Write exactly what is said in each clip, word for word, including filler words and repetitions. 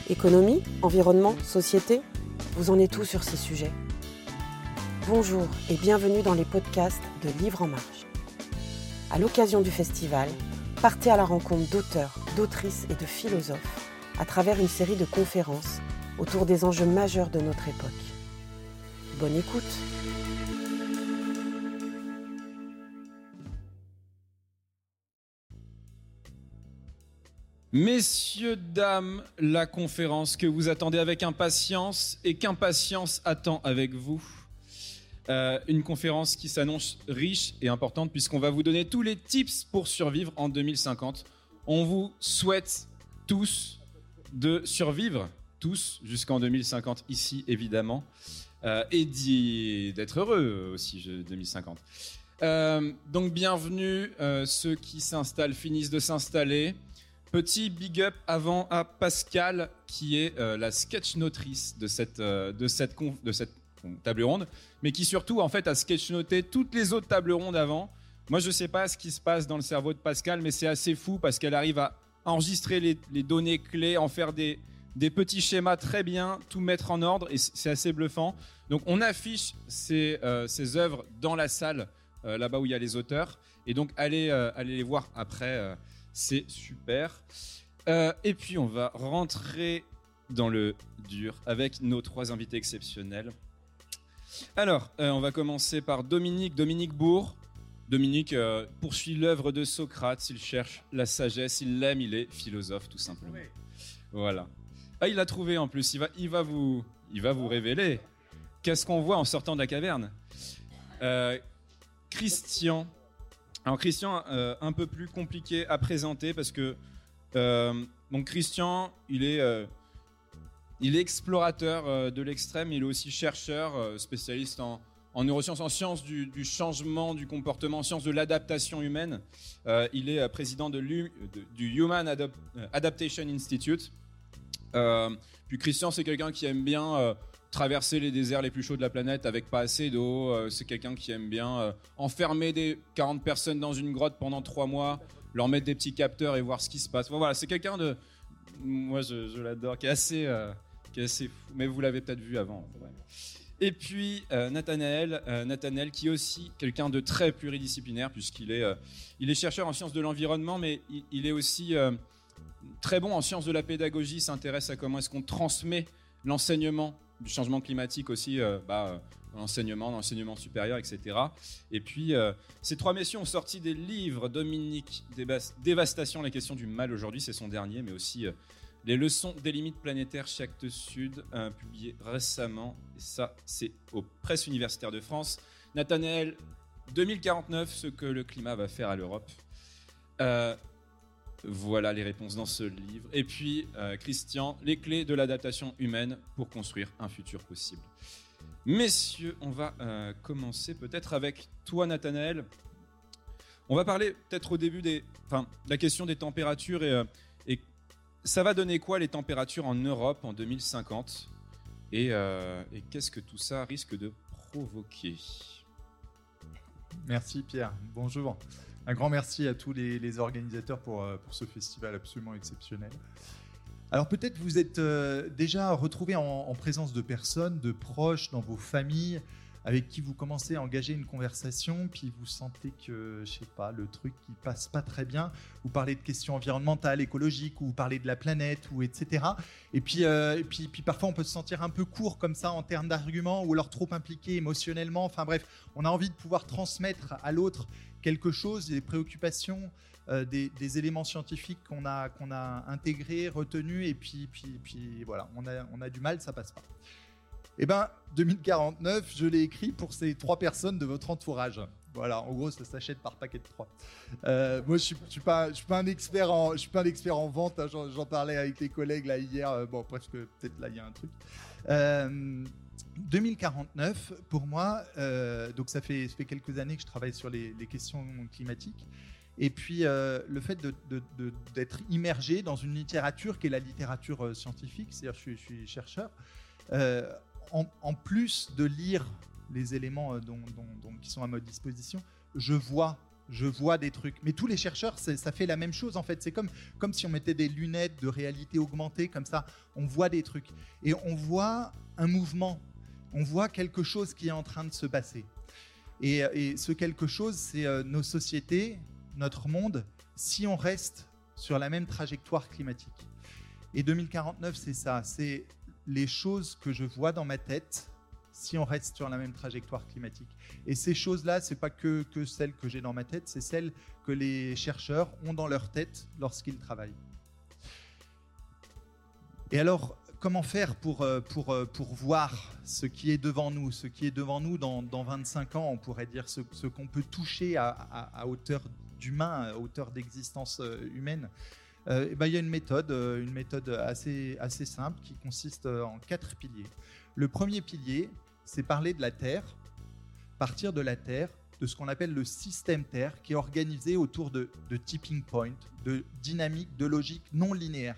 Économie, environnement, société, vous en êtes tous sur ces sujets. Bonjour et bienvenue dans les podcasts de Livres en Marche. À l'occasion du festival, partez à la rencontre d'auteurs, d'autrices et de philosophes à travers une série de conférences autour des enjeux majeurs de notre époque. Bonne écoute! Messieurs, dames, la conférence que vous attendez avec impatience et qu'impatience attend avec vous. Euh, une conférence qui s'annonce riche et importante puisqu'on va vous donner tous les tips pour survivre en deux mille cinquante. On vous souhaite tous de survivre, tous, jusqu'en deux mille cinquante ici évidemment, euh, et d'y, d'être heureux aussi deux mille cinquante. Euh, donc bienvenue, euh, ceux qui s'installent finissent de s'installer. Petit big up avant à Pascal, qui est euh, la sketch-notrice de cette, euh, de, cette conf, de cette table ronde, mais qui surtout en fait a sketch-noté toutes les autres tables rondes avant. Moi, je ne sais pas ce qui se passe dans le cerveau de Pascal, mais c'est assez fou parce qu'elle arrive à enregistrer les, les données clés, en faire des, des petits schémas très bien, tout mettre en ordre, et c'est assez bluffant. Donc, on affiche ces, euh, ces œuvres dans la salle, euh, là-bas où il y a les auteurs, et donc allez, euh, allez les voir après. Euh, C'est super. Euh, et puis, on va rentrer dans le dur avec nos trois invités exceptionnels. Alors, euh, on va commencer par Dominique, Dominique Bourg. Dominique euh, poursuit l'œuvre de Socrate. Il cherche la sagesse, il l'aime, il est philosophe, tout simplement. Oui. Voilà. Ah, il l'a trouvé en plus. Il va, il va, vous, il va vous révéler. Qu'est-ce qu'on voit en sortant de la caverne ? euh, Christian. Alors Christian, euh, un peu plus compliqué à présenter parce que euh, donc Christian, il est, euh, il est explorateur euh, de l'extrême, il est aussi chercheur, euh, spécialiste en, en neurosciences, en sciences du, du changement du comportement, en sciences de l'adaptation humaine. Euh, il est euh, président de l'U, de, du Human Adap- Adaptation Institute. Euh, puis Christian, c'est quelqu'un qui aime bien euh, traverser les déserts les plus chauds de la planète avec pas assez d'eau. Euh, c'est quelqu'un qui aime bien euh, enfermer des quarante personnes dans une grotte pendant trois mois, leur mettre des petits capteurs et voir ce qui se passe. Bon, voilà, c'est quelqu'un de... Moi, je, je l'adore, qui est assez, euh, qui est assez fou. Mais vous l'avez peut-être vu avant. Ouais. Et puis, euh, Nathanaël, euh, Nathanaël, qui est aussi quelqu'un de très pluridisciplinaire, puisqu'il est, euh, il est chercheur en sciences de l'environnement, mais il, il est aussi euh, très bon en sciences de la pédagogie. Il s'intéresse à comment est-ce qu'on transmet l'enseignement du changement climatique aussi, euh, bah, dans l'enseignement, dans l'enseignement supérieur, et cetera. Et puis, euh, ces trois messieurs ont sorti des livres. Dominique, Dévastation, les questions du mal aujourd'hui, c'est son dernier, mais aussi euh, les leçons des limites planétaires chez Actes Sud, euh, publié récemment. Et ça, c'est aux Presses universitaires de France. Nathanaël, deux mille quarante-neuf, ce que le climat va faire à l'Europe. Euh, Voilà les réponses dans ce livre. Et puis, euh, Christian, les clés de l'adaptation humaine pour construire un futur possible. Messieurs, on va euh, commencer peut-être avec toi, Nathanaël. On va parler peut-être au début des, enfin, de la question des températures. Et, euh, et ça va donner quoi les températures en Europe en deux mille cinquante ? Et, euh, et qu'est-ce que tout ça risque de provoquer ? Merci Pierre, bonjour. Un grand merci à tous les, les organisateurs pour, pour ce festival absolument exceptionnel. Alors peut-être vous êtes euh, déjà retrouvés en, en présence de personnes, de proches dans vos familles, avec qui vous commencez à engager une conversation, puis vous sentez que, je sais pas, le truc qui passe pas très bien. Vous parlez de questions environnementales, écologiques, ou vous parlez de la planète, ou et cetera. Et puis, euh, et puis, puis parfois on peut se sentir un peu court comme ça en termes d'arguments, ou alors trop impliqué émotionnellement. Enfin bref, on a envie de pouvoir transmettre à l'autre quelque chose, des préoccupations, euh, des, des éléments scientifiques qu'on a, qu'on a intégrés, retenus, et puis, puis, puis voilà, on a, on a du mal, ça passe pas. Eh bien, deux mille quarante-neuf, je l'ai écrit pour ces trois personnes de votre entourage. Voilà, en gros, ça s'achète par paquet de trois. Euh, moi, je ne suis, suis, pas, je suis pas un expert en, je suis pas un expert en vente, hein, j'en, j'en parlais avec les collègues là, hier, euh, bon, presque, peut-être là, il y a un truc. Euh, deux mille quarante-neuf, pour moi, euh, donc ça fait, ça fait quelques années que je travaille sur les, les questions climatiques. Et puis, euh, le fait de, de, de, d'être immergé dans une littérature qui est la littérature scientifique, c'est-à-dire je suis, je suis chercheur, euh, en, en plus de lire les éléments dont, dont, dont, qui sont à ma disposition, je vois je vois des trucs. Mais tous les chercheurs, ça fait la même chose en fait. C'est comme, comme si on mettait des lunettes de réalité augmentée, comme ça, on voit des trucs. Et on voit un mouvement, on voit quelque chose qui est en train de se passer. Et, et ce quelque chose, c'est euh, nos sociétés, notre monde, si on reste sur la même trajectoire climatique. Et deux mille quarante-neuf, c'est ça, c'est les choses que je vois dans ma tête si on reste sur la même trajectoire climatique. Et ces choses-là, ce n'est pas que, que celles que j'ai dans ma tête, c'est celles que les chercheurs ont dans leur tête lorsqu'ils travaillent. Et alors, comment faire pour, pour, pour voir ce qui est devant nous, ce qui est devant nous dans, dans vingt-cinq ans, on pourrait dire, ce, ce qu'on peut toucher à, à, à hauteur d'humain, à hauteur d'existence humaine. Euh, et ben, il y a une méthode, une méthode assez, assez simple qui consiste en quatre piliers. Le premier pilier, c'est parler de la Terre, partir de la Terre, de ce qu'on appelle le système Terre, qui est organisé autour de, de tipping point, de dynamique, de logique non linéaire.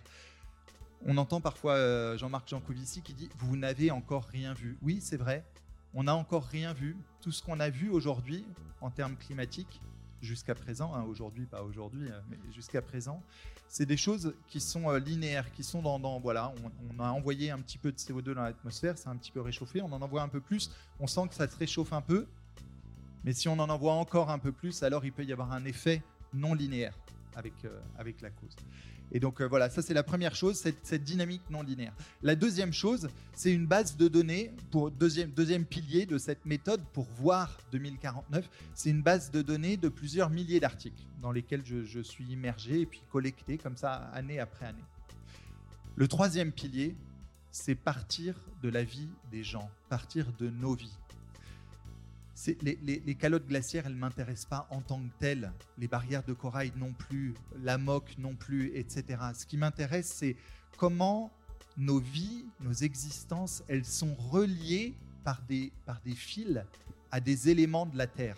On entend parfois euh, Jean-Marc Jancovici qui dit « Vous n'avez encore rien vu ». Oui, c'est vrai, on n'a encore rien vu. Tout ce qu'on a vu aujourd'hui, en termes climatiques, jusqu'à présent, hein, aujourd'hui, pas aujourd'hui, mais jusqu'à présent, c'est des choses qui sont euh, linéaires, qui sont dans, dans voilà, on, on a envoyé un petit peu de C O deux dans l'atmosphère, c'est un petit peu réchauffé, on en envoie un peu plus, on sent que ça se réchauffe un peu, mais si on en envoie encore un peu plus, alors il peut y avoir un effet non linéaire avec, euh, avec la cause. Et donc euh, voilà, ça c'est la première chose, cette, cette dynamique non linéaire. La deuxième chose, c'est une base de données, pour deuxième, deuxième pilier de cette méthode pour voir deux mille quarante-neuf, c'est une base de données de plusieurs milliers d'articles dans lesquels je, je suis immergé et puis collecté comme ça année après année. Le troisième pilier, c'est partir de la vie des gens, partir de nos vies. C'est, les, les, les calottes glaciaires, elles ne m'intéressent pas en tant que telles. Les barrières de corail non plus, la moque non plus, et cetera. Ce qui m'intéresse, c'est comment nos vies, nos existences, elles sont reliées par des, par des fils à des éléments de la Terre.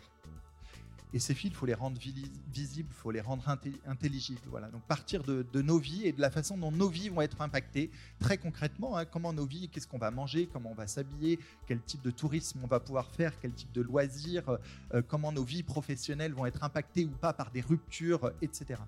Et ces fils, il faut les rendre visibles, il faut les rendre intelligibles. Voilà. Donc partir de, de nos vies et de la façon dont nos vies vont être impactées, très concrètement, hein, comment nos vies, qu'est-ce qu'on va manger, comment on va s'habiller, quel type de tourisme on va pouvoir faire, quel type de loisirs, euh, comment nos vies professionnelles vont être impactées ou pas par des ruptures, euh, et cetera.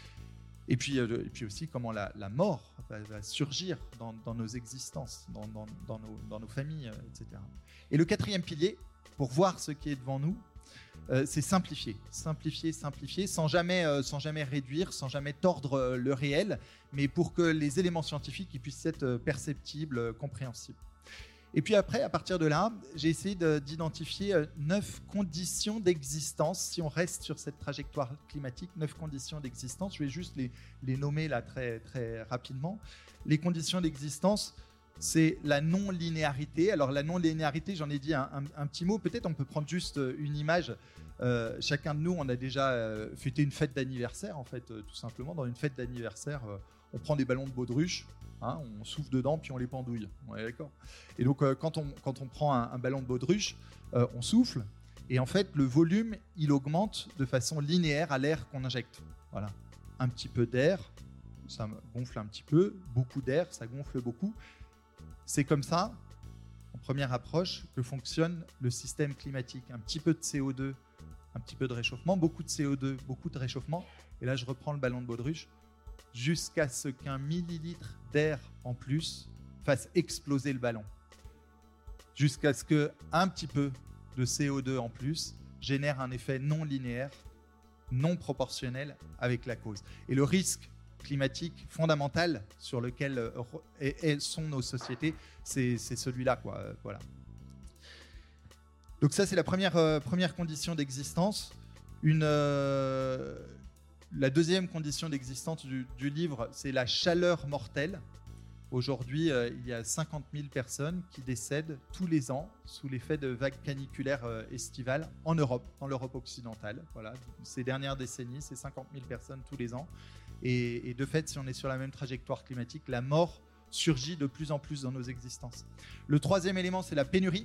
Et puis, euh, et puis aussi comment la, la mort va, va surgir dans, dans nos existences, dans, dans, dans, nos, dans nos familles, euh, et cetera. Et le quatrième pilier, pour voir ce qui est devant nous, Euh, c'est simplifier, simplifier, simplifier, sans jamais, euh, sans jamais réduire, sans jamais tordre euh, le réel, mais pour que les éléments scientifiques ils puissent être euh, perceptibles, euh, compréhensibles. Et puis après, à partir de là, j'ai essayé de, d'identifier euh, neuf conditions d'existence, si on reste sur cette trajectoire climatique, neuf conditions d'existence. Je vais juste les, les nommer là très, très rapidement. Les conditions d'existence, c'est la non-linéarité. Alors la non-linéarité, j'en ai dit un, un, un petit mot. Peut-être on peut prendre juste une image. Euh, chacun de nous, on a déjà euh, fêté une fête d'anniversaire, en fait, euh, tout simplement. Dans une fête d'anniversaire, euh, on prend des ballons de baudruche, hein, on souffle dedans, puis on les pendouille. On est d'accord ? Et donc, euh, quand, on, quand on prend un, un ballon de baudruche, euh, on souffle, et en fait, le volume, il augmente de façon linéaire à l'air qu'on injecte. Voilà. Un petit peu d'air, ça gonfle un petit peu. Beaucoup d'air, ça gonfle beaucoup. C'est comme ça, en première approche, que fonctionne le système climatique. Un petit peu de C O deux, un petit peu de réchauffement, beaucoup de C O deux, beaucoup de réchauffement. Et là, je reprends le ballon de baudruche, jusqu'à ce qu'un millilitre d'air en plus fasse exploser le ballon. Jusqu'à ce qu'un petit peu de C O deux en plus génère un effet non linéaire, non proportionnel avec la cause. Et le risque climatique fondamental sur lequel euh, sont nos sociétés, c'est, c'est celui-là, quoi. Euh, voilà. Donc ça, c'est la première, euh, première condition d'existence. Une, euh, la deuxième condition d'existence du, du livre, c'est la chaleur mortelle. Aujourd'hui, euh, il y a cinquante mille personnes qui décèdent tous les ans sous l'effet de vagues caniculaires euh, estivales en Europe, dans l'Europe occidentale. Voilà. Ces dernières décennies, c'est cinquante mille personnes tous les ans. Et, et de fait, si on est sur la même trajectoire climatique, la mort surgit de plus en plus dans nos existences. Le troisième élément, c'est la pénurie,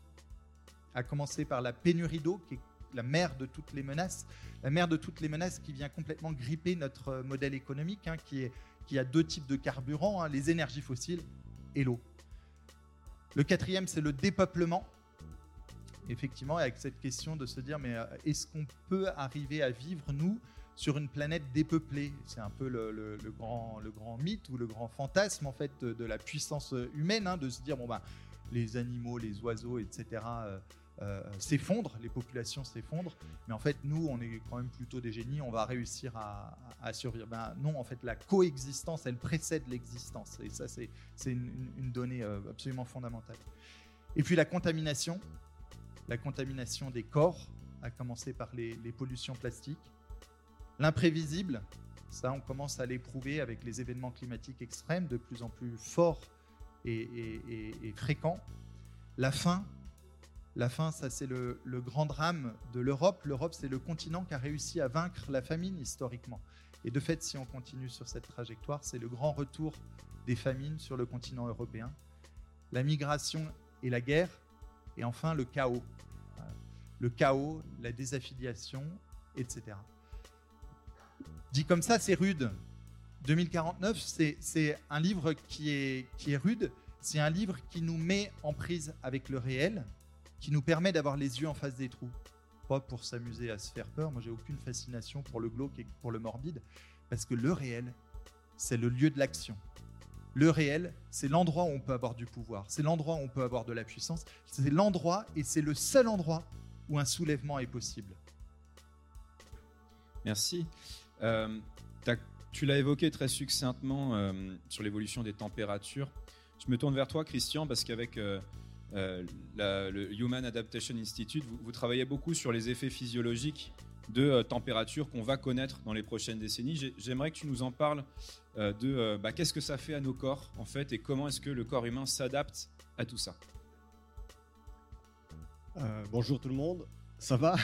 à commencer par la pénurie d'eau, qui est la mère de toutes les menaces, la mère de toutes les menaces qui vient complètement gripper notre modèle économique, hein, qui, est, qui a deux types de carburants, hein, les énergies fossiles et l'eau. Le quatrième, c'est le dépeuplement. effectivement, avec cette question de se dire, mais est-ce qu'on peut arriver à vivre, nous, sur une planète dépeuplée? C'est un peu le, le, le, grand, le grand mythe ou le grand fantasme, en fait, de, de la puissance humaine, hein, de se dire, bon, ben, les animaux, les oiseaux, et cetera, euh, euh, s'effondrent, les populations s'effondrent, mais en fait, nous, on est quand même plutôt des génies, on va réussir à, à survivre. Ben, non, en fait, la coexistence, elle précède l'existence, et ça, c'est, c'est une, une donnée euh, absolument fondamentale. Et puis la contamination, la contamination des corps, à commencer par les, les pollutions plastiques. L'imprévisible, ça, on commence à l'éprouver avec les événements climatiques extrêmes, de plus en plus forts et, et, et, et fréquents. La faim, la faim, ça c'est le, le grand drame de l'Europe. L'Europe, c'est le continent qui a réussi à vaincre la famine historiquement. Et de fait, si on continue sur cette trajectoire, c'est le grand retour des famines sur le continent européen. La migration et la guerre, et enfin le chaos. Le chaos, la désaffiliation, et cetera. Dit comme ça, c'est rude. deux mille quarante-neuf, c'est, c'est un livre qui est, qui est rude. C'est un livre qui nous met en prise avec le réel, qui nous permet d'avoir les yeux en face des trous. Pas pour s'amuser à se faire peur. Moi, j'ai aucune fascination pour le glauque et pour le morbide, parce que le réel, c'est le lieu de l'action. Le réel, c'est l'endroit où on peut avoir du pouvoir, c'est l'endroit où on peut avoir de la puissance, c'est l'endroit et c'est le seul endroit où un soulèvement est possible. Merci. Euh, tu l'as évoqué très succinctement euh, sur l'évolution des températures. Je me tourne vers toi, Christian, parce qu'avec euh, euh, la, le Human Adaptation Institute, vous, vous travaillez beaucoup sur les effets physiologiques de euh, température qu'on va connaître dans les prochaines décennies. J'ai, j'aimerais que tu nous en parles euh, de euh, bah, qu'est-ce que ça fait à nos corps, en fait, et comment est-ce que le corps humain s'adapte à tout ça. Euh, bonjour tout le monde, ça va?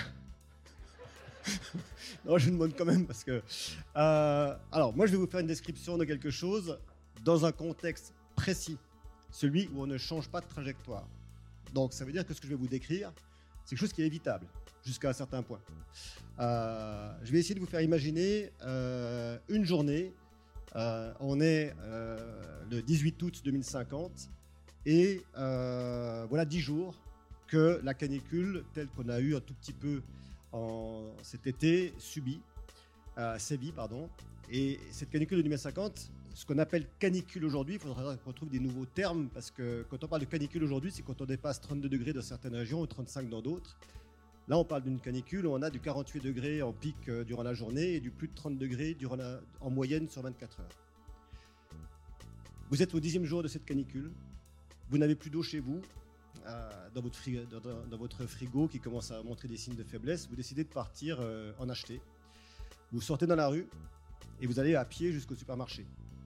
Non, je vous demande quand même parce que... Euh, alors, moi je vais vous faire une description de quelque chose dans un contexte précis, celui où on ne change pas de trajectoire. Donc ça veut dire que ce que je vais vous décrire, c'est quelque chose qui est évitable jusqu'à un certain point. Euh, je vais essayer de vous faire imaginer euh, une journée, euh, on est euh, le dix-huit août deux mille cinquante et euh, voilà dix jours que la canicule, telle qu'on a eu un tout petit peu en cet été, subit, euh, sévit, pardon. Et cette canicule de deux mille cinquante, ce qu'on appelle canicule aujourd'hui, il faudra qu'on trouve des nouveaux termes, parce que quand on parle de canicule aujourd'hui, c'est quand on dépasse trente-deux degrés dans certaines régions ou trente-cinq dans d'autres. Là, on parle d'une canicule où on a du quarante-huit degrés en pic euh, durant la journée et du plus de trente degrés durant la, en moyenne sur vingt-quatre heures. Vous êtes au dixième jour de cette canicule, vous n'avez plus d'eau chez vous, euh, dans, votre frigo, dans, dans votre frigo qui commence à montrer des signes de faiblesse, vous décidez de partir euh, en acheter. Vous sortez dans la rue et vous allez à pied jusqu'au supermarché.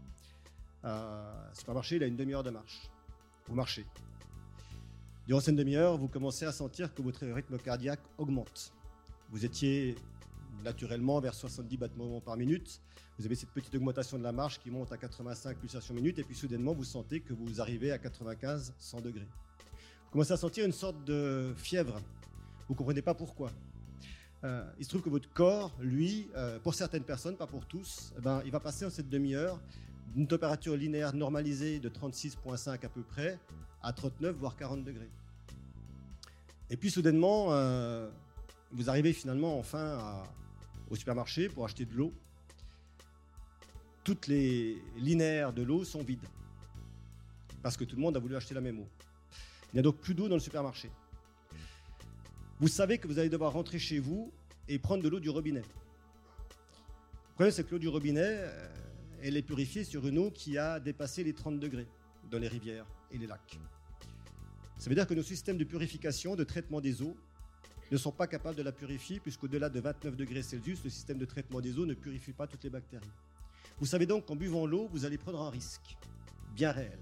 Euh, le supermarché, il a une demi-heure de marche. Vous marchez. Durant cette demi-heure, vous commencez à sentir que votre rythme cardiaque augmente. Vous étiez naturellement vers soixante-dix battements par minute. Vous avez cette petite augmentation de la marche qui monte à quatre-vingt-cinq pulsations minute et puis soudainement, vous sentez que vous arrivez à quatre-vingt-quinze, cent degrés. Vous commencez à sentir une sorte de fièvre. Vous ne comprenez pas pourquoi. Euh, il se trouve que votre corps, lui, euh, pour certaines personnes, pas pour tous, eh ben, il va passer en cette demi-heure d'une température linéaire normalisée de trente-six virgule cinq à peu près à trente-neuf voire quarante degrés. Et puis soudainement, euh, vous arrivez finalement enfin à, au supermarché pour acheter de l'eau. Toutes les linéaires de l'eau sont vides parce que tout le monde a voulu acheter la même eau. Il n'y a donc plus d'eau dans le supermarché. Vous savez que vous allez devoir rentrer chez vous et prendre de l'eau du robinet. Le problème, c'est que l'eau du robinet, elle est purifiée sur une eau qui a dépassé les trente degrés dans les rivières et les lacs. Ça veut dire que nos systèmes de purification, de traitement des eaux, ne sont pas capables de la purifier, puisqu'au-delà de vingt-neuf degrés Celsius, le système de traitement des eaux ne purifie pas toutes les bactéries. Vous savez donc qu'en buvant l'eau, vous allez prendre un risque bien réel.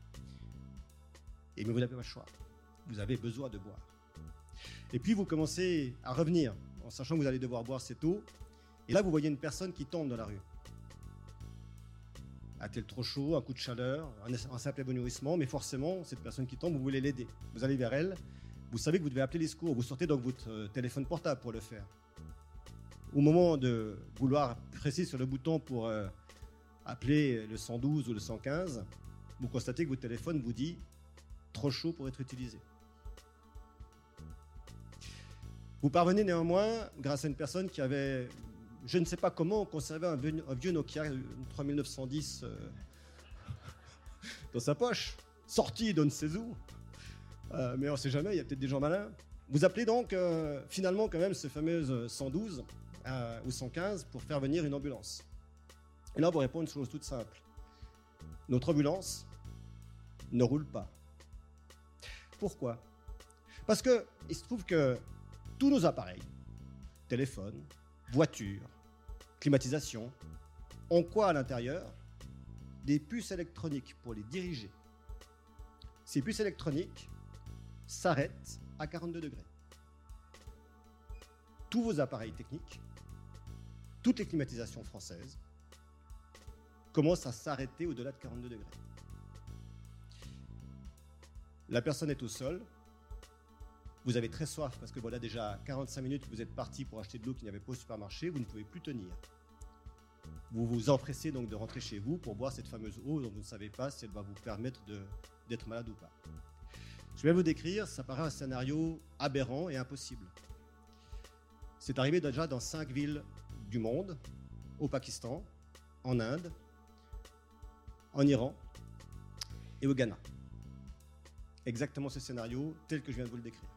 Et mais vous n'avez pas le choix. Vous avez besoin de boire. Et puis vous commencez à revenir, en sachant que vous allez devoir boire cette eau. Et là, vous voyez une personne qui tombe dans la rue. A-t-elle trop chaud, un coup de chaleur, un, un simple évanouissement, mais forcément, cette personne qui tombe, vous voulez l'aider. Vous allez vers elle, vous savez que vous devez appeler les secours. Vous sortez donc votre euh, téléphone portable pour le faire. Au moment de vouloir presser sur le bouton pour euh, appeler le cent douze ou le cent quinze, vous constatez que votre téléphone vous dit « trop chaud pour être utilisé ». Vous parvenez néanmoins, grâce à une personne qui avait, je ne sais pas comment, conservé un vieux, un vieux Nokia trois mille neuf cent dix euh, dans sa poche, sorti d'on ne sait où. Euh, mais on ne sait jamais, il y a peut-être des gens malins. Vous appelez donc euh, finalement quand même ce fameux cent douze euh, ou cent quinze pour faire venir une ambulance. Et là, on vous répond une chose toute simple. Notre ambulance ne roule pas. Pourquoi ? Parce qu'il se trouve que tous nos appareils, téléphone, voiture, climatisation, ont quoi à l'intérieur ? Des puces électroniques pour les diriger. Ces puces électroniques s'arrêtent à quarante-deux degrés. Tous vos appareils techniques, toutes les climatisations françaises, commencent à s'arrêter au-delà de quarante-deux degrés. La personne est au sol, vous avez très soif parce que voilà déjà quarante-cinq minutes que vous êtes parti pour acheter de l'eau qu'il n'y avait pas au supermarché, vous ne pouvez plus tenir. Vous vous empressez donc de rentrer chez vous pour boire cette fameuse eau dont vous ne savez pas si elle va vous permettre de, d'être malade ou pas. Je vais vous décrire, ça paraît un scénario aberrant et impossible. C'est arrivé déjà dans cinq villes du monde, au Pakistan, en Inde, en Iran et au Ghana. Exactement ce scénario tel que je viens de vous le décrire.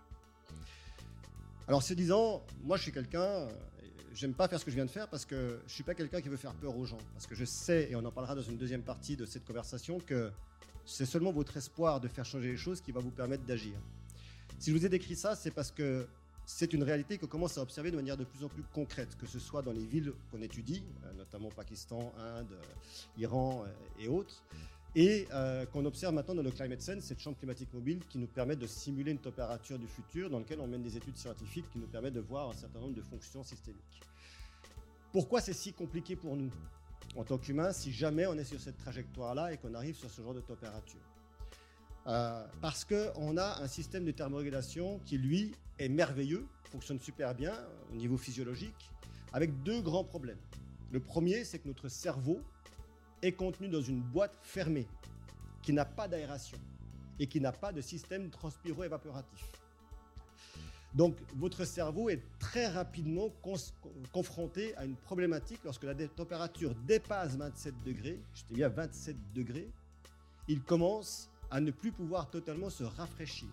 Alors, ce disant, moi je suis quelqu'un, j'aime pas faire ce que je viens de faire parce que je suis pas quelqu'un qui veut faire peur aux gens. Parce que je sais, et on en parlera dans une deuxième partie de cette conversation, que c'est seulement votre espoir de faire changer les choses qui va vous permettre d'agir. Si je vous ai décrit ça, c'est parce que c'est une réalité qu'on commence à observer de manière de plus en plus concrète, que ce soit dans les villes qu'on étudie, notamment Pakistan, Inde, Iran et autres, et euh, qu'on observe maintenant dans le Climate Sense, cette chambre climatique mobile qui nous permet de simuler une température du futur dans laquelle on mène des études scientifiques qui nous permettent de voir un certain nombre de fonctions systémiques. Pourquoi c'est si compliqué pour nous, en tant qu'humains, si jamais on est sur cette trajectoire-là et qu'on arrive sur ce genre de température ? euh, Parce qu'on a un système de thermorégulation qui, lui, est merveilleux, fonctionne super bien au niveau physiologique, avec deux grands problèmes. Le premier, c'est que notre cerveau est contenu dans une boîte fermée qui n'a pas d'aération et qui n'a pas de système transpiro-évaporatif. Donc, votre cerveau est très rapidement cons- confronté à une problématique lorsque la dé- température dépasse vingt-sept degrés, je dis bien vingt-sept degrés, il commence à ne plus pouvoir totalement se rafraîchir.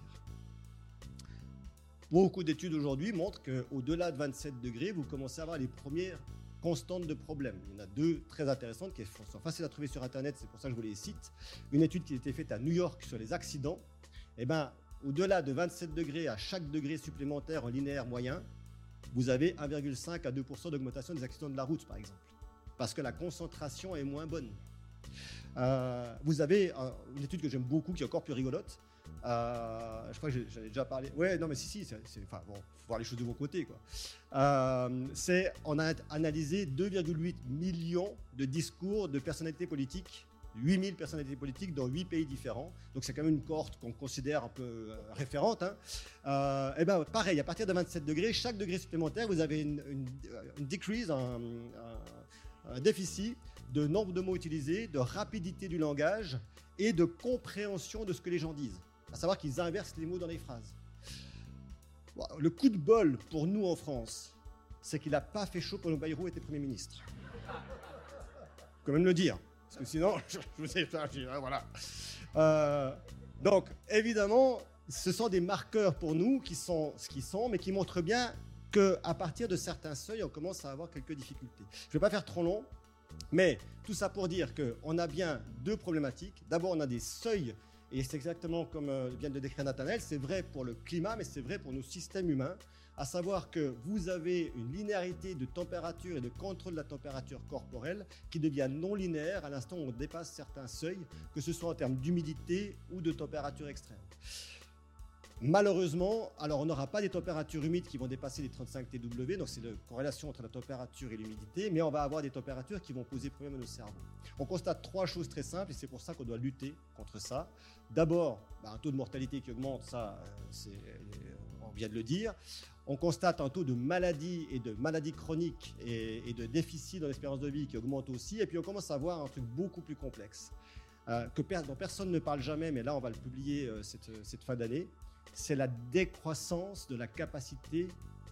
Beaucoup d'études aujourd'hui montrent qu'au-delà de vingt-sept degrés, vous commencez à avoir les premières constantes de problèmes. Il y en a deux très intéressantes qui sont faciles à trouver sur Internet, c'est pour ça que je vous les cite. Une étude qui a été faite à New York sur les accidents. Eh ben, au-delà de vingt-sept degrés, à chaque degré supplémentaire en linéaire moyen, vous avez un virgule cinq à deux pour cent d'augmentation des accidents de la route, par exemple, parce que la concentration est moins bonne. Euh, vous avez euh, une étude que j'aime beaucoup, qui est encore plus rigolote. Euh, je crois que j'en ai déjà parlé. Ouais, non, mais si, si. C'est, c'est, enfin, bon, faut voir les choses de mon côté, quoi. Euh, c'est, on a analysé deux virgule huit millions de discours de personnalités politiques, huit mille personnalités politiques dans huit pays différents. Donc, c'est quand même une cohorte qu'on considère un peu euh, référente. Hein. Euh, et ben, pareil, à partir de vingt-sept degrés, chaque degré supplémentaire, vous avez une, une, une decrease, un, un, un déficit de nombre de mots utilisés, de rapidité du langage et de compréhension de ce que les gens disent. À savoir qu'ils inversent les mots dans les phrases. Bon, le coup de bol pour nous en France, c'est qu'il n'a pas fait chaud pendant que Bayrou était Premier ministre. Faut quand même le dire, parce que sinon, je vous ai fait, voilà. Euh, donc, évidemment, ce sont des marqueurs pour nous qui sont ce qu'ils sont, mais qui montrent bien qu'à partir de certains seuils, on commence à avoir quelques difficultés. Je ne vais pas faire trop long, mais tout ça pour dire qu'on a bien deux problématiques. D'abord, on a des seuils. Et c'est exactement comme euh, vient de décrire Nathanaël, c'est vrai pour le climat, mais c'est vrai pour nos systèmes humains, à savoir que vous avez une linéarité de température et de contrôle de la température corporelle qui devient non linéaire à l'instant où on dépasse certains seuils, que ce soit en termes d'humidité ou de température extrême. Malheureusement, alors on n'aura pas des températures humides qui vont dépasser les trente-cinq T W, donc c'est la corrélation entre la température et l'humidité, mais on va avoir des températures qui vont poser problème à nos cerveaux. On constate trois choses très simples et c'est pour ça qu'on doit lutter contre ça. D'abord, bah, un taux de mortalité qui augmente, ça, c'est, on vient de le dire. On constate un taux de maladie et de maladies chroniques et, et de déficit dans l'espérance de vie qui augmente aussi. Et puis on commence à voir un truc beaucoup plus complexe, euh, que per- dont personne ne parle jamais, mais là on va le publier euh, cette, cette fin d'année. C'est la décroissance de la capacité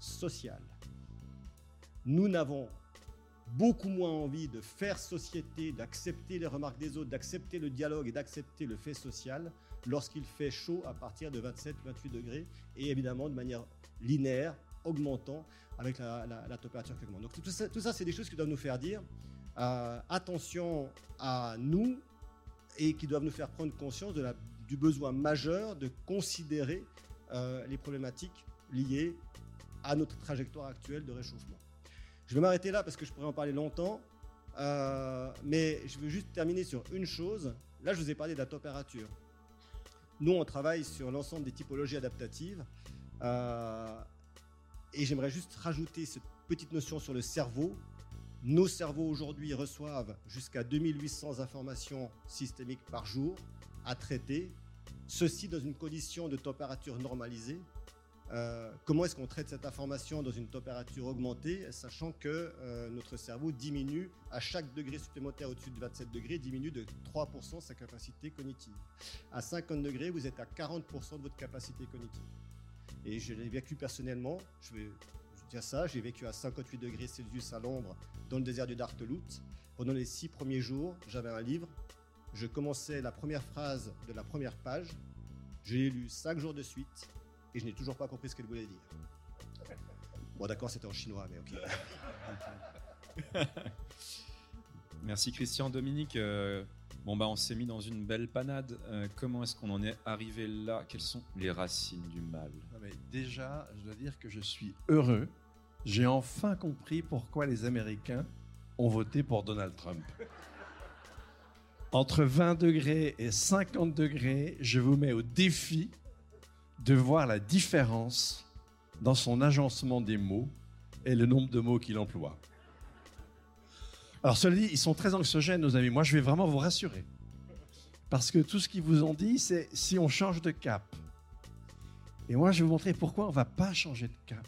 social. Nous n'avons beaucoup moins envie de faire société, d'accepter les remarques des autres, d'accepter le dialogue et d'accepter le fait social lorsqu'il fait chaud à partir de vingt-sept à vingt-huit degrés et évidemment de manière linéaire, augmentant avec la, la, la température qui augmente. Donc tout ça, tout ça, c'est des choses qui doivent nous faire dire euh, attention à nous et qui doivent nous faire prendre conscience de la, du besoin majeur de considérer euh, les problématiques liées à notre trajectoire actuelle de réchauffement. Je vais m'arrêter là parce que je pourrais en parler longtemps, euh, mais je veux juste terminer sur une chose. Là, je vous ai parlé de la température. Nous, on travaille sur l'ensemble des typologies adaptatives euh, et j'aimerais juste rajouter cette petite notion sur le cerveau. Nos cerveaux aujourd'hui reçoivent jusqu'à deux mille huit cents informations systémiques par jour à traiter, ceci dans une condition de température normalisée. Euh, comment est-ce qu'on traite cette information dans une température augmentée, sachant que euh, notre cerveau diminue à chaque degré supplémentaire au-dessus de vingt-sept degrés, diminue de trois pour cent sa capacité cognitive. À cinquante degrés, vous êtes à quarante pour cent de votre capacité cognitive. Et je l'ai vécu personnellement, je vais dire ça, j'ai vécu à cinquante-huit degrés Celsius à l'ombre dans le désert du Dartloot. Pendant les six premiers jours, j'avais un livre, je commençais la première phrase de la première page, je l'ai lu cinq jours de suite, et je n'ai toujours pas compris ce qu'elle voulait dire. Bon, d'accord, c'était en chinois, mais ok. Merci Christian. Dominique, euh, bon bah on s'est mis dans une belle panade. Euh, comment est-ce qu'on en est arrivé là? Quelles sont les racines du mal? Non, mais déjà, je dois dire que je suis heureux. J'ai enfin compris pourquoi les Américains ont voté pour Donald Trump. Entre vingt degrés et cinquante degrés, je vous mets au défi de voir la différence dans son agencement des mots et le nombre de mots qu'il emploie. Alors cela dit, ils sont très anxiogènes, nos amis. Moi, je vais vraiment vous rassurer. Parce que tout ce qu'ils vous ont dit, c'est si on change de cap. Et moi, je vais vous montrer pourquoi on ne va pas changer de cap.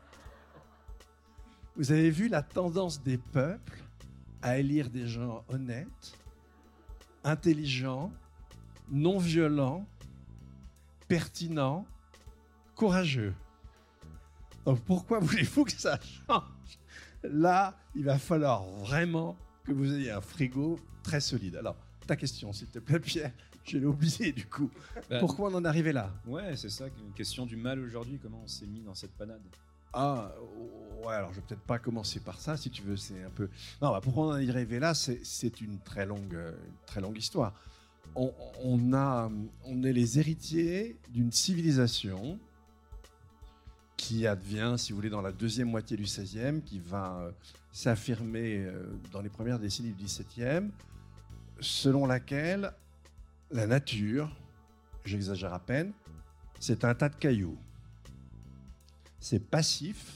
Vous avez vu la tendance des peuples à élire des gens honnêtes, intelligents, non violents, pertinent, courageux. Donc pourquoi voulez-vous que ça change? Là, il va falloir vraiment que vous ayez un frigo très solide. Alors, ta question, s'il te plaît, Pierre, je l'ai oublié du coup. Ben, pourquoi on en est arrivé là? Ouais, c'est ça, une question du mal aujourd'hui, comment on s'est mis dans cette panade? Ah, ouais, alors je vais peut-être pas commencer par ça, si tu veux, c'est un peu... Non, bah, pourquoi on en est arrivé là, c'est, c'est une très longue, une très longue histoire. On, on, a, on est les héritiers d'une civilisation qui advient, si vous voulez, dans la deuxième moitié du seizième, qui va euh, s'affirmer euh, dans les premières décennies du dix-septième, selon laquelle la nature, j'exagère à peine, c'est un tas de cailloux. C'est passif.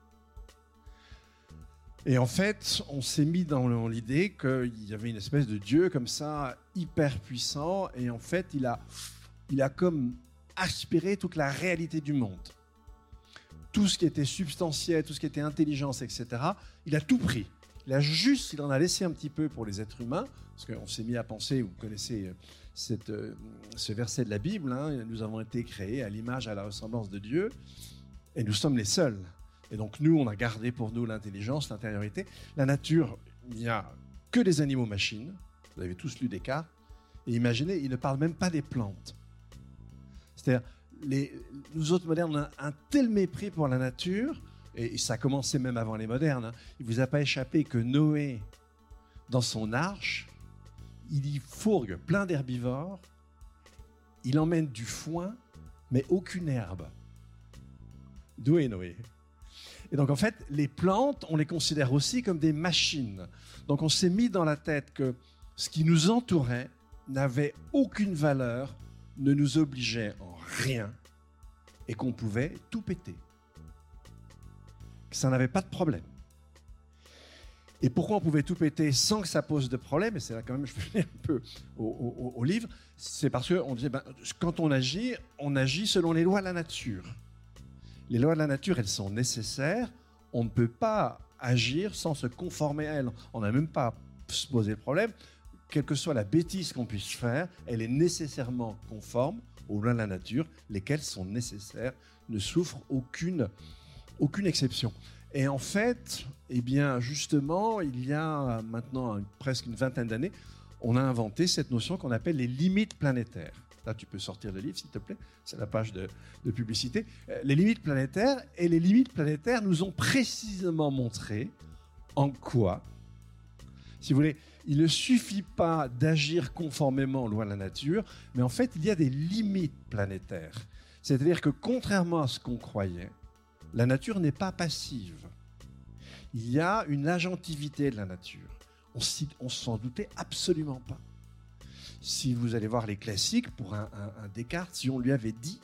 Et en fait, on s'est mis dans l'idée qu'il y avait une espèce de Dieu comme ça, hyper puissant, et en fait, il a, il a comme aspiré toute la réalité du monde. Tout ce qui était substantiel, tout ce qui était intelligence, et cetera, il a tout pris. Il a juste, il en a laissé un petit peu pour les êtres humains, parce qu'on s'est mis à penser, vous connaissez cette, ce verset de la Bible, hein, nous avons été créés à l'image, à la ressemblance de Dieu, et nous sommes les seuls. Et donc nous, on a gardé pour nous l'intelligence, l'intériorité. La nature, il n'y a que des animaux-machines. Vous avez tous lu Descartes. Et imaginez, il ne parle même pas des plantes. C'est-à-dire, les, nous autres modernes, on a un tel mépris pour la nature, et ça a commencé même avant les modernes. Hein. Il ne vous a pas échappé que Noé, dans son arche, il y fourgue plein d'herbivores, il emmène du foin, mais aucune herbe. D'où est Noé? Et donc, en fait, les plantes, on les considère aussi comme des machines. Donc, on s'est mis dans la tête que ce qui nous entourait n'avait aucune valeur, ne nous obligeait en rien, et qu'on pouvait tout péter. Que ça n'avait pas de problème. Et pourquoi on pouvait tout péter sans que ça pose de problème? Et c'est là quand même, je vais venir un peu au, au, au livre. C'est parce qu'on disait, ben, quand on agit, on agit selon les lois de la nature. Les lois de la nature, elles sont nécessaires. On ne peut pas agir sans se conformer à elles. On n'a même pas à se poser le problème. Quelle que soit la bêtise qu'on puisse faire, elle est nécessairement conforme aux lois de la nature, lesquelles sont nécessaires, ne souffrent aucune, aucune exception. Et en fait, eh bien, justement, il y a maintenant une, presque une vingtaine d'années, on a inventé cette notion qu'on appelle les limites planétaires. Là, tu peux sortir le livre, s'il te plaît. C'est la page de, de publicité. Les limites planétaires. Et les limites planétaires nous ont précisément montré en quoi, si vous voulez, il ne suffit pas d'agir conformément aux lois de la nature, mais en fait, il y a des limites planétaires. C'est-à-dire que contrairement à ce qu'on croyait, la nature n'est pas passive. Il y a une agentivité de la nature. On ne s'en doutait absolument pas. Si vous allez voir les classiques, pour un, un, un Descartes, si on lui avait dit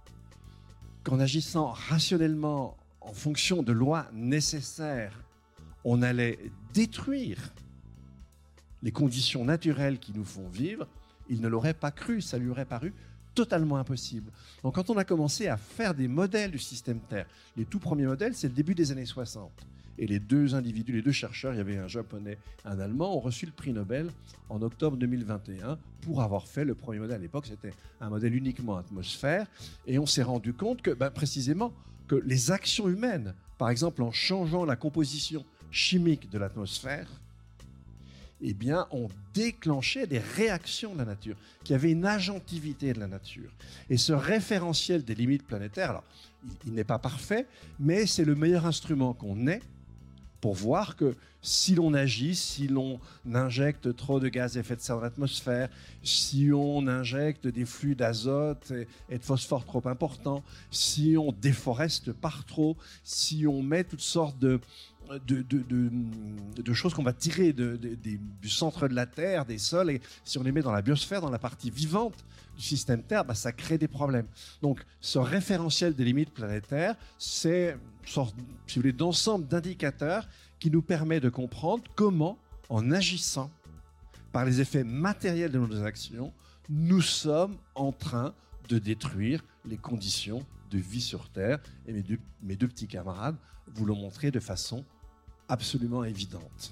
qu'en agissant rationnellement en fonction de lois nécessaires, on allait détruire les conditions naturelles qui nous font vivre, il ne l'aurait pas cru, ça lui aurait paru totalement impossible. Donc quand on a commencé à faire des modèles du système Terre, les tout premiers modèles, c'est le début des années soixante. Et les deux individus, les deux chercheurs, il y avait un japonais et un allemand, ont reçu le prix Nobel en octobre deux mille vingt et un pour avoir fait le premier modèle. À l'époque, c'était un modèle uniquement atmosphère. Et on s'est rendu compte que, ben, précisément, que les actions humaines, par exemple en changeant la composition chimique de l'atmosphère, eh bien, ont déclenché des réactions de la nature, qui avaient une agentivité de la nature. Et ce référentiel des limites planétaires, alors, il, il n'est pas parfait, mais c'est le meilleur instrument qu'on ait pour voir que si l'on agit, si l'on injecte trop de gaz à effet de serre dans l'atmosphère, si on injecte des flux d'azote et, et de phosphore trop importants, si on déforeste par trop, si on met toutes sortes de, de, de, de, de choses qu'on va tirer de, de, de, du centre de la Terre, des sols, et si on les met dans la biosphère, dans la partie vivante du système Terre, bah, ça crée des problèmes. Donc ce référentiel des limites planétaires, c'est une sorte, si vous voulez, d'ensemble d'indicateurs qui nous permet de comprendre comment, en agissant par les effets matériels de nos actions, nous sommes en train de détruire les conditions de vie sur Terre. Et mes deux, mes deux petits camarades vous l'ont montré de façon absolument évidente.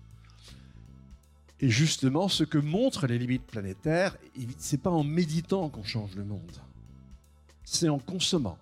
Et justement, ce que montrent les limites planétaires, ce n'est pas en méditant qu'on change le monde, c'est en consommant.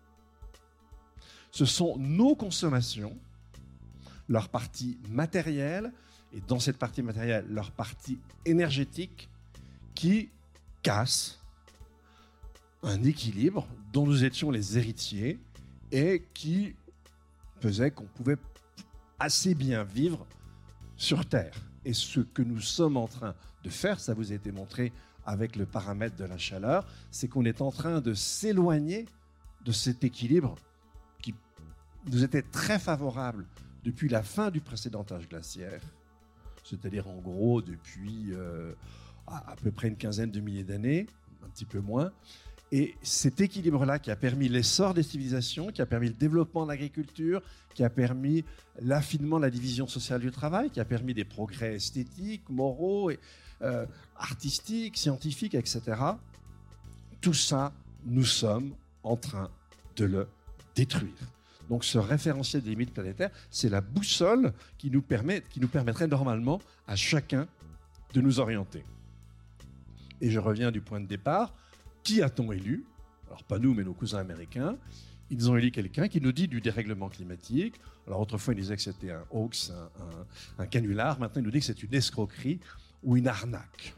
Ce sont nos consommations, leur partie matérielle, et dans cette partie matérielle, leur partie énergétique, qui cassent un équilibre dont nous étions les héritiers et qui faisait qu'on pouvait assez bien vivre sur Terre. Et ce que nous sommes en train de faire, ça vous a été montré avec le paramètre de la chaleur, c'est qu'on est en train de s'éloigner de cet équilibre qui nous était très favorable depuis la fin du précédent âge glaciaire, c'est-à-dire en gros depuis euh, à, à peu près une quinzaine de milliers d'années, un petit peu moins. Et cet équilibre-là qui a permis l'essor des civilisations, qui a permis le développement de l'agriculture, qui a permis l'affinement de la division sociale du travail, qui a permis des progrès esthétiques, moraux, et, euh, artistiques, scientifiques, et cetera. Tout ça, nous sommes en train de le détruire. Donc ce référentiel des limites planétaires, c'est la boussole qui nous, permet, qui nous permettrait normalement à chacun de nous orienter. Et je reviens du point de départ. Qui a-t-on élu? Alors pas nous, mais nos cousins américains. Ils ont élu quelqu'un qui nous dit du dérèglement climatique. Alors autrefois, ils disaient que c'était un hoax, un, un, un canular. Maintenant, ils nous disent que c'est une escroquerie ou une arnaque.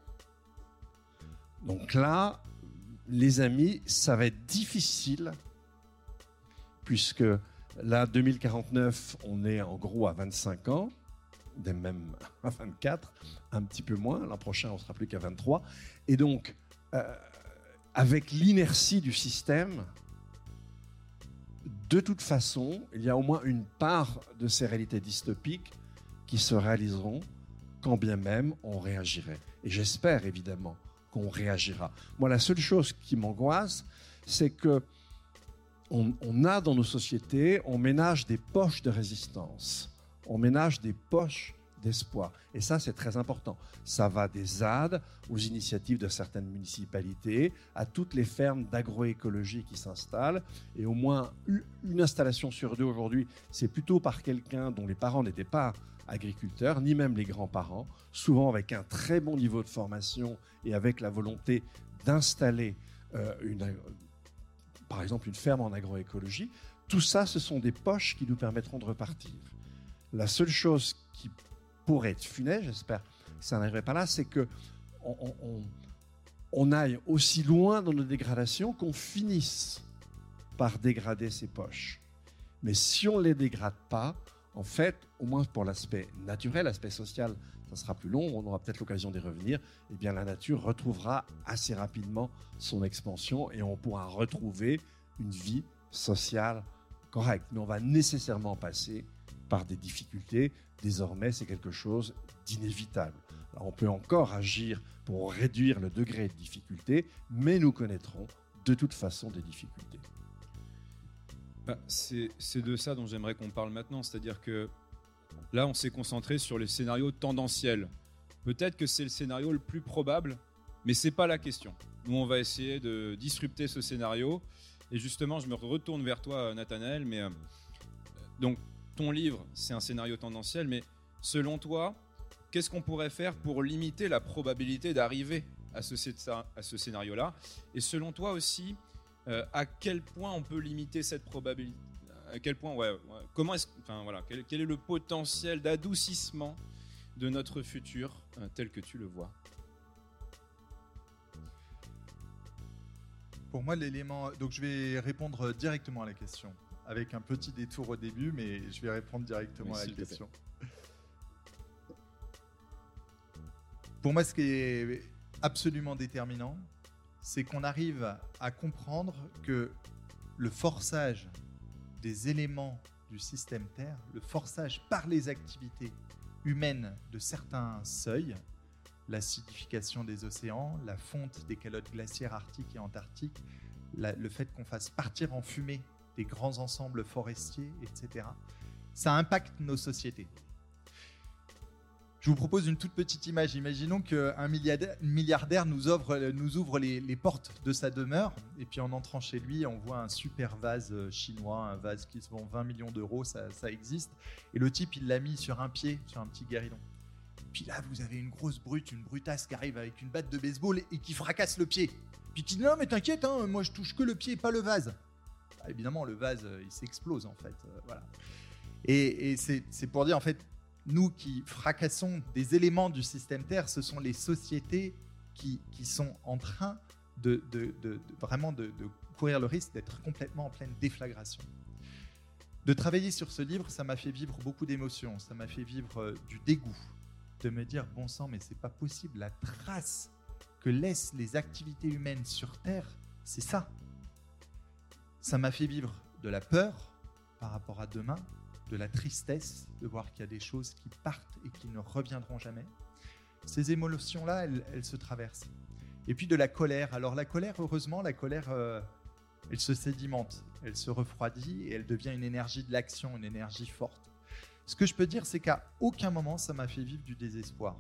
Donc là, les amis, ça va être difficile, puisque là, deux mille quarante-neuf, on est en gros à vingt-cinq ans, même à vingt-quatre, un petit peu moins. L'an prochain, on ne sera plus qu'à vingt-trois. Et donc, euh, avec l'inertie du système, de toute façon, il y a au moins une part de ces réalités dystopiques qui se réaliseront quand bien même on réagirait. Et j'espère évidemment qu'on réagira. Moi, la seule chose qui m'angoisse, c'est que on, on a dans nos sociétés, on ménage des poches de résistance, on ménage des poches d'espoir. Et ça, c'est très important. Ça va des Z A D aux initiatives de certaines municipalités, à toutes les fermes d'agroécologie qui s'installent. Et au moins une installation sur deux aujourd'hui, c'est plutôt par quelqu'un dont les parents n'étaient pas agriculteurs, ni même les grands-parents, souvent avec un très bon niveau de formation et avec la volonté d'installer euh, une, par exemple une ferme en agroécologie. Tout ça, ce sont des poches qui nous permettront de repartir. La seule chose qui pourrait être funeste, j'espère que ça n'arriverait pas là, c'est qu'on on, on, on aille aussi loin dans nos dégradations qu'on finisse par dégrader ces poches. Mais si on ne les dégrade pas, en fait, au moins pour l'aspect naturel, l'aspect social, ça sera plus long, on aura peut-être l'occasion d'y revenir, eh bien la nature retrouvera assez rapidement son expansion et on pourra retrouver une vie sociale correcte. Mais on va nécessairement passer par des difficultés. Désormais, c'est quelque chose d'inévitable. Alors, on peut encore agir pour réduire le degré de difficulté, mais nous connaîtrons de toute façon des difficultés. Bah, c'est, c'est de ça dont j'aimerais qu'on parle maintenant, c'est-à-dire que là, on s'est concentré sur les scénarios tendanciels. Peut-être que c'est le scénario le plus probable, mais c'est pas la question. Nous, on va essayer de disrupter ce scénario. Et justement, je me retourne vers toi, Nathanaël. Mais euh, donc, ton livre, c'est un scénario tendanciel, mais selon toi, qu'est-ce qu'on pourrait faire pour limiter la probabilité d'arriver à ce, à ce scénario-là? Et selon toi aussi, euh, à quel point on peut limiter cette probabilité? À quel point, ouais, ouais comment est-ce, enfin voilà, quel, quel est le potentiel d'adoucissement de notre futur euh, tel que tu le vois? Pour moi, l'élément. Donc, je vais répondre directement à la question, avec un petit détour au début, mais je vais répondre directement oui, à la question. Pour moi, ce qui est absolument déterminant, c'est qu'on arrive à comprendre que le forçage des éléments du système Terre, le forçage par les activités humaines de certains seuils, l'acidification des océans, la fonte des calottes glaciaires arctiques et antarctiques, la, le fait qu'on fasse partir en fumée des grands ensembles forestiers, et cetera, ça impacte nos sociétés. Je vous propose une toute petite image. Imaginons qu'un milliardaire, milliardaire nous ouvre, nous ouvre les, les portes de sa demeure, et puis en entrant chez lui, on voit un super vase chinois, un vase qui se vend vingt millions d'euros, ça, ça existe, et le type, il l'a mis sur un pied, sur un petit guéridon. Puis là, vous avez une grosse brute, une brutasse qui arrive avec une batte de baseball et qui fracasse le pied. Puis qui dit « Non, mais t'inquiète, hein, moi je touche que le pied, pas le vase. Ah, » Évidemment, le vase, il s'explose en fait. Euh, voilà. Et, et c'est, c'est pour dire, en fait, nous qui fracassons des éléments du système Terre, ce sont les sociétés qui, qui sont en train de, de, de, de vraiment de, de courir le risque d'être complètement en pleine déflagration. De travailler sur ce livre, ça m'a fait vivre beaucoup d'émotions, ça m'a fait vivre euh, du dégoût, de me dire, bon sang, mais c'est pas possible, la trace que laissent les activités humaines sur Terre, c'est ça. Ça m'a fait vivre de la peur par rapport à demain, de la tristesse de voir qu'il y a des choses qui partent et qui ne reviendront jamais. Ces émotions-là, elles, elles se traversent. Et puis de la colère. Alors la colère, heureusement, la colère, euh, elle se sédimente, elle se refroidit et elle devient une énergie de l'action, une énergie forte. Ce que je peux dire, c'est qu'à aucun moment, ça m'a fait vivre du désespoir.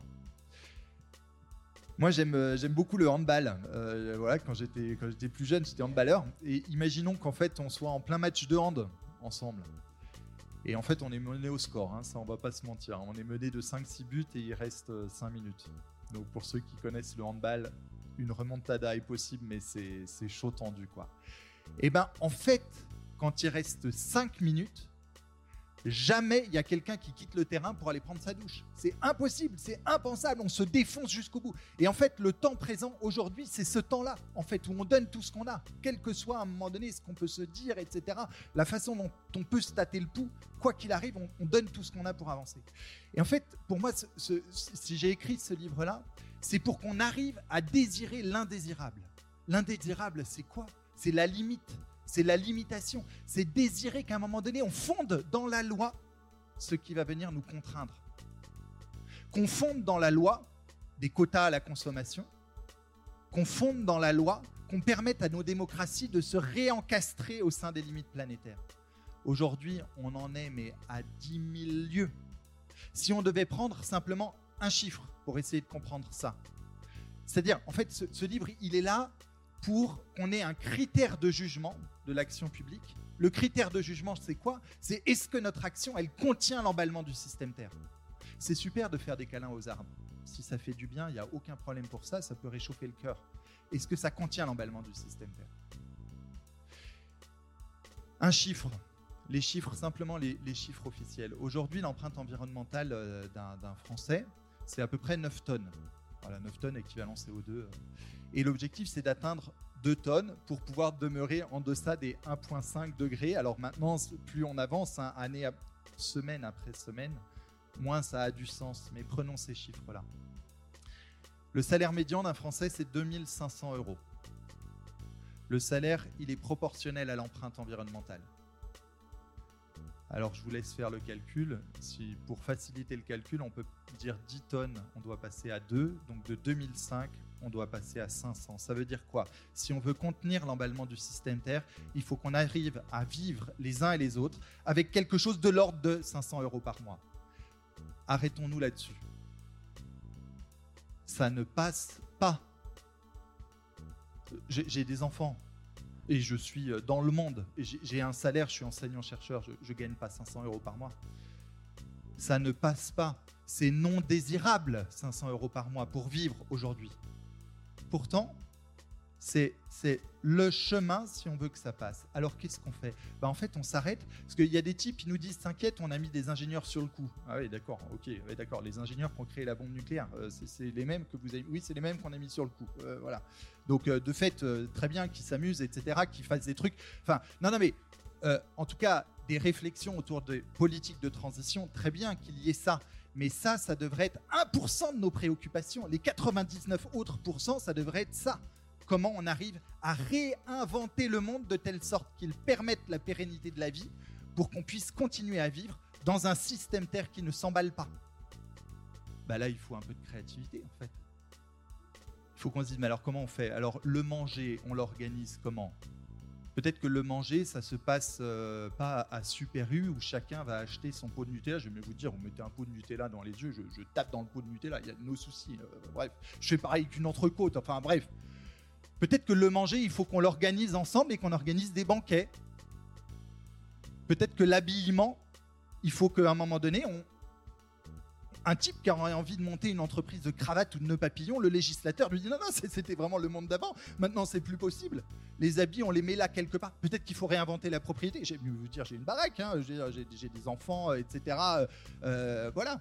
Moi, j'aime, j'aime beaucoup le handball. Euh, voilà, quand j'étais, quand j'étais plus jeune, j'étais handballeur. Et imaginons qu'en fait, on soit en plein match de hand ensemble. Et en fait, on est mené au score, hein, ça, on va pas se mentir. On est mené de cinq six buts et il reste cinq minutes. Donc, pour ceux qui connaissent le handball, une remontada est possible, mais c'est, c'est chaud tendu, quoi. Et ben, en fait, quand il reste cinq minutes, jamais il y a quelqu'un qui quitte le terrain pour aller prendre sa douche. C'est impossible, c'est impensable, on se défonce jusqu'au bout. Et en fait, le temps présent aujourd'hui, c'est ce temps-là, en fait, où on donne tout ce qu'on a, quel que soit à un moment donné ce qu'on peut se dire, et cetera. La façon dont on peut se tâter le pouls, quoi qu'il arrive, on, on donne tout ce qu'on a pour avancer. Et en fait, pour moi, ce, ce, si j'ai écrit ce livre-là, c'est pour qu'on arrive à désirer l'indésirable. L'indésirable, c'est quoi? C'est la limite. C'est la limitation, c'est désirer qu'à un moment donné, on fonde dans la loi ce qui va venir nous contraindre. Qu'on fonde dans la loi des quotas à la consommation, qu'on fonde dans la loi, qu'on permette à nos démocraties de se réencastrer au sein des limites planétaires. Aujourd'hui, on en est mais à dix mille lieues. Si on devait prendre simplement un chiffre pour essayer de comprendre ça, c'est-à-dire, en fait, ce, ce livre, il est là pour qu'on ait un critère de jugement de l'action publique. Le critère de jugement, c'est quoi? C'est est-ce que notre action, elle contient l'emballement du système Terre? C'est super de faire des câlins aux arbres. Si ça fait du bien, il n'y a aucun problème pour ça, ça peut réchauffer le cœur. Est-ce que ça contient l'emballement du système Terre? Un chiffre, Les chiffres, simplement les, les chiffres officiels. Aujourd'hui, l'empreinte environnementale euh, d'un, d'un Français, c'est à peu près neuf tonnes. Voilà, neuf tonnes équivalent C O deux. Et l'objectif, c'est d'atteindre deux tonnes pour pouvoir demeurer en deçà des un virgule cinq degrés. Alors maintenant, plus on avance, hein, année, à, semaine après semaine, moins ça a du sens. Mais prenons ces chiffres-là. Le salaire médian d'un Français, c'est deux mille cinq cents euros. Le salaire, il est proportionnel à l'empreinte environnementale. Alors, je vous laisse faire le calcul. Si, pour faciliter le calcul, on peut dire dix tonnes, on doit passer à deux. Donc, de deux mille cinq, on doit passer à cinq cents. Ça veut dire quoi? Si on veut contenir l'emballement du système Terre, il faut qu'on arrive à vivre les uns et les autres avec quelque chose de l'ordre de cinq cents euros par mois. Arrêtons-nous là-dessus. Ça ne passe pas. J'ai, j'ai des enfants. Et je suis dans le monde, et j'ai, j'ai un salaire, je suis enseignant-chercheur, je ne gagne pas cinq cents euros par mois. Ça ne passe pas. C'est non désirable, cinq cents euros par mois, pour vivre aujourd'hui. Pourtant, c'est, c'est le chemin si on veut que ça passe. Alors, qu'est-ce qu'on fait? Ben, en fait, on s'arrête, parce qu'il y a des types qui nous disent « T'inquiète, on a mis des ingénieurs sur le coup. » Ah oui, d'accord, ok, ouais, d'accord. Les ingénieurs qui ont créé la bombe nucléaire, euh, c'est, c'est les mêmes que vous avez... Oui, c'est les mêmes qu'on a mis sur le coup. Euh, voilà. Donc, euh, de fait, euh, très bien qu'ils s'amusent, et cetera, qu'ils fassent des trucs. Enfin, non, non, mais euh, en tout cas, des réflexions autour des politiques de transition, très bien qu'il y ait ça. Mais ça, ça devrait être un pour cent de nos préoccupations. Les quatre-vingt-dix-neuf autres pourcents, ça devrait être ça. Comment on arrive à réinventer le monde de telle sorte qu'il permette la pérennité de la vie pour qu'on puisse continuer à vivre dans un système Terre qui ne s'emballe pas. Bah là, il faut un peu de créativité, en fait. Il faut qu'on se dise, mais alors comment on fait? Alors, le manger, on l'organise comment? Peut-être que le manger, ça se passe euh, pas à Super U où chacun va acheter son pot de Nutella. Je vais vous dire, vous mettez un pot de Nutella dans les yeux, je, je tape dans le pot de Nutella, il y a nos soucis. Euh, bref, je fais pareil qu'une entrecôte, enfin bref. Peut-être que le manger, il faut qu'on l'organise ensemble et qu'on organise des banquets. Peut-être que l'habillement, il faut qu'à un moment donné, on... un type qui aurait envie de monter une entreprise de cravates ou de nœuds papillons, le législateur lui dit non, non, c'était vraiment le monde d'avant. Maintenant, c'est plus possible. Les habits, on les met là quelque part. Peut-être qu'il faut réinventer la propriété. J'ai vous dire, j'ai une baraque, hein, j'ai, j'ai, j'ai des enfants, et cetera. Euh, voilà.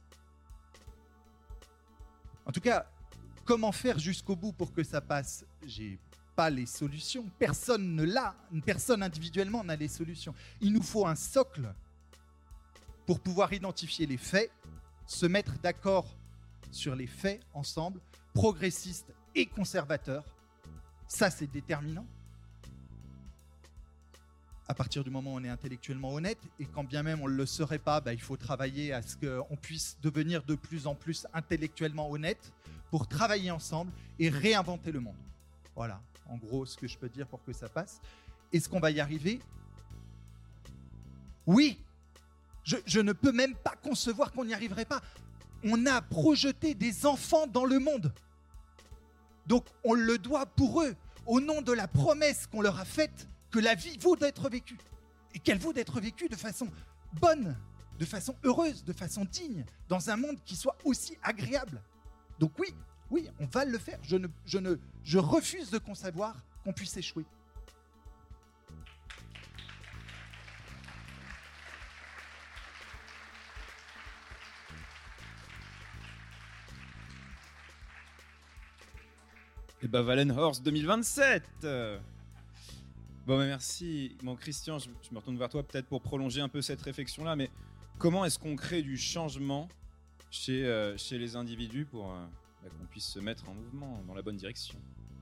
En tout cas, comment faire jusqu'au bout pour que ça passe? J'ai pas les solutions. Personne ne l'a. Personne individuellement n'a les solutions. Il nous faut un socle pour pouvoir identifier les faits, se mettre d'accord sur les faits ensemble, progressistes et conservateurs. Ça, c'est déterminant. À partir du moment où on est intellectuellement honnête, et quand bien même on ne le serait pas, bah, il faut travailler à ce qu'on puisse devenir de plus en plus intellectuellement honnête pour travailler ensemble et réinventer le monde. Voilà, en gros, ce que je peux dire pour que ça passe. Est-ce qu'on va y arriver? Oui. Je, je ne peux même pas concevoir qu'on n'y arriverait pas. On a projeté des enfants dans le monde. Donc, on le doit pour eux, au nom de la promesse qu'on leur a faite que la vie vaut d'être vécue. Et qu'elle vaut d'être vécue de façon bonne, de façon heureuse, de façon digne, dans un monde qui soit aussi agréable. Donc oui, oui, on va le faire. Je, ne, je, ne, je refuse de concevoir qu'on puisse échouer. Et bah Wallenhorst deux mille vingt-sept. Bon, bah merci. Bon, Christian, je, je me retourne vers toi peut-être pour prolonger un peu cette réflexion-là, mais comment est-ce qu'on crée du changement chez, euh, chez les individus pour euh, bah, qu'on puisse se mettre en mouvement dans la bonne direction?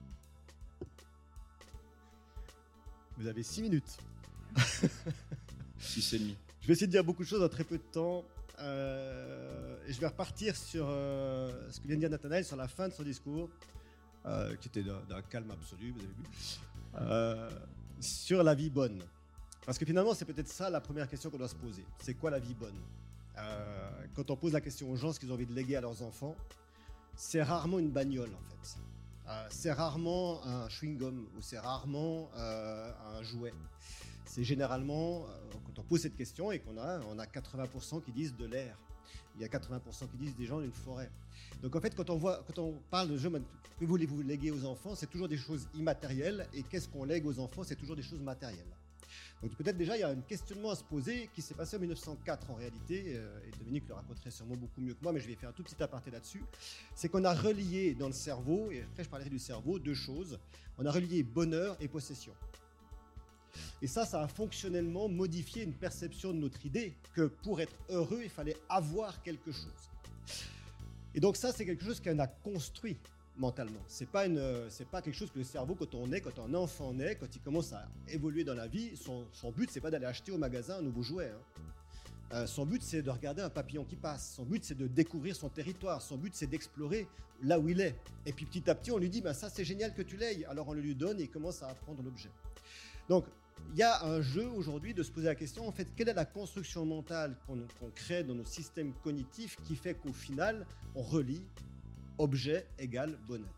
Vous avez six minutes. Six et demi. Je vais essayer de dire beaucoup de choses en très peu de temps. Euh, et je vais repartir sur euh, ce que vient de dire Nathanaël sur la fin de son discours. Euh, qui était d'un, d'un calme absolu, vous avez vu, euh, sur la vie bonne. Parce que finalement, c'est peut-être ça la première question qu'on doit se poser. C'est quoi la vie bonne? euh, Quand on pose la question aux gens, ce qu'ils ont envie de léguer à leurs enfants, c'est rarement une bagnole, en fait. Euh, c'est rarement un chewing-gum ou c'est rarement euh, un jouet. C'est généralement, euh, quand on pose cette question et qu'on a, on a quatre-vingts pour cent qui disent de l'air. Il y a quatre-vingts pour cent qui disent des gens d'une forêt. Donc en fait, quand on, voit, quand on parle de jeux, que voulez-vous léguer aux enfants, c'est toujours des choses immatérielles. Et qu'est-ce qu'on lègue aux enfants? C'est toujours des choses matérielles. Donc peut-être déjà, il y a un questionnement à se poser qui s'est passé en mille neuf cent quatre en réalité, euh, et Dominique le raconterait sûrement beaucoup mieux que moi, mais je vais faire un tout petit aparté là-dessus. C'est qu'on a relié dans le cerveau, et après je parlerai du cerveau, deux choses. On a relié bonheur et possession. Et ça, ça a fonctionnellement modifié une perception de notre idée que pour être heureux, il fallait avoir quelque chose. Et donc ça, c'est quelque chose qu'on a construit mentalement. C'est pas une, c'est pas quelque chose que le cerveau, quand on est, quand un enfant naît, quand il commence à évoluer dans la vie, son, son but, c'est pas d'aller acheter au magasin un nouveau jouet. Hein. Euh, son but, c'est de regarder un papillon qui passe. Son but, c'est de découvrir son territoire. Son but, c'est d'explorer là où il est. Et puis petit à petit, on lui dit, bah, ça, c'est génial que tu l'aies. Alors on le lui donne et il commence à apprendre l'objet. Donc, il y a un jeu aujourd'hui de se poser la question, en fait, quelle est la construction mentale qu'on, qu'on crée dans nos systèmes cognitifs qui fait qu'au final, on relie objet égale bonheur.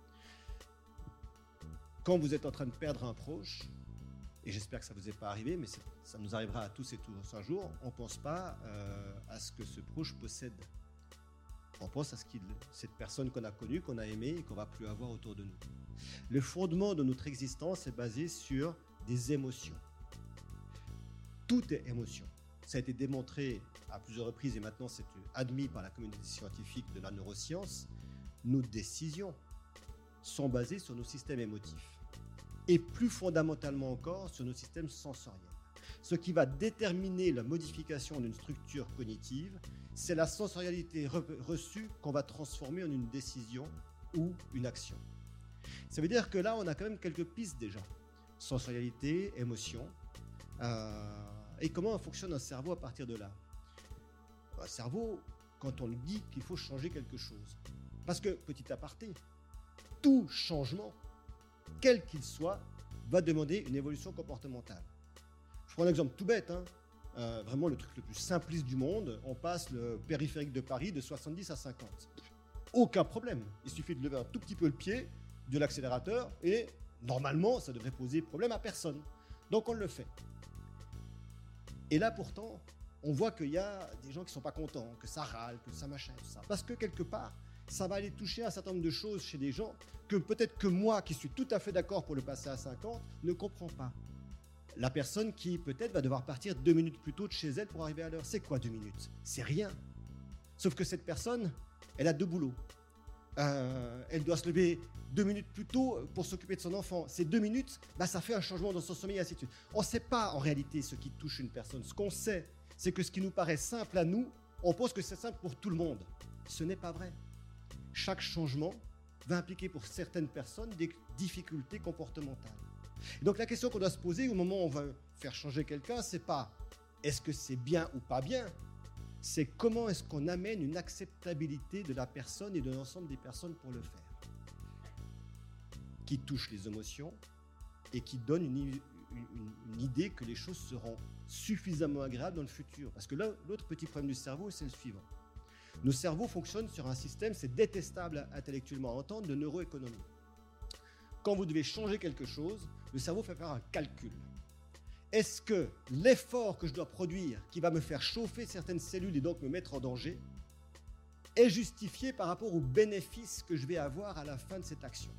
Quand vous êtes en train de perdre un proche, et j'espère que ça ne vous est pas arrivé, mais ça nous arrivera à tous et tous un jour, on ne pense pas euh, à ce que ce proche possède. On pense à ce qu'il, cette personne qu'on a connue, qu'on a aimée et qu'on ne va plus avoir autour de nous. Le fondement de notre existence est basé sur des émotions. Tout est émotion. Ça a été démontré à plusieurs reprises et maintenant c'est admis par la communauté scientifique de la neuroscience. Nos décisions sont basées sur nos systèmes émotifs et plus fondamentalement encore sur nos systèmes sensoriels. Ce qui va déterminer la modification d'une structure cognitive, c'est la sensorialité re- reçue qu'on va transformer en une décision ou une action. Ça veut dire que là, on a quand même quelques pistes déjà. Sensorialité, émotion, euh, et comment fonctionne un cerveau à partir de là. Un cerveau, quand on lui dit qu'il faut changer quelque chose, parce que, petit aparté, tout changement, quel qu'il soit, va demander une évolution comportementale. Je prends un exemple tout bête, hein. euh, vraiment le truc le plus simpliste du monde, on passe le périphérique de Paris de soixante-dix à cinquante. Aucun problème, il suffit de lever un tout petit peu le pied de l'accélérateur et normalement, ça devrait poser problème à personne. Donc on le fait. Et là pourtant, on voit qu'il y a des gens qui ne sont pas contents, que ça râle, que ça machin, tout ça. Parce que quelque part, ça va aller toucher un certain nombre de choses chez des gens que peut-être que moi, qui suis tout à fait d'accord pour le passer à cinquante, ne comprends pas. La personne qui peut-être va devoir partir deux minutes plus tôt de chez elle pour arriver à l'heure. C'est quoi deux minutes? C'est rien. Sauf que cette personne, elle a deux boulots. Euh, elle doit se lever deux minutes plus tôt pour s'occuper de son enfant. Ces deux minutes, bah, ça fait un changement dans son sommeil et ainsi de suite. On ne sait pas en réalité ce qui touche une personne. Ce qu'on sait, c'est que ce qui nous paraît simple à nous, on pense que c'est simple pour tout le monde. Ce n'est pas vrai. Chaque changement va impliquer pour certaines personnes des difficultés comportementales. Et donc la question qu'on doit se poser au moment où on va faire changer quelqu'un, c'est pas est-ce que c'est bien ou pas bien, c'est comment est-ce qu'on amène une acceptabilité de la personne et de l'ensemble des personnes pour le faire, qui touche les émotions et qui donne une, une, une idée que les choses seront suffisamment agréables dans le futur. Parce que là, l'autre petit problème du cerveau, c'est le suivant. Nos cerveaux fonctionnent sur un système, c'est détestable intellectuellement à entendre, de neuroéconomie. Quand vous devez changer quelque chose, le cerveau fait faire un calcul. Est-ce que l'effort que je dois produire, qui va me faire chauffer certaines cellules et donc me mettre en danger, est justifié par rapport aux bénéfices que je vais avoir à la fin de cette action?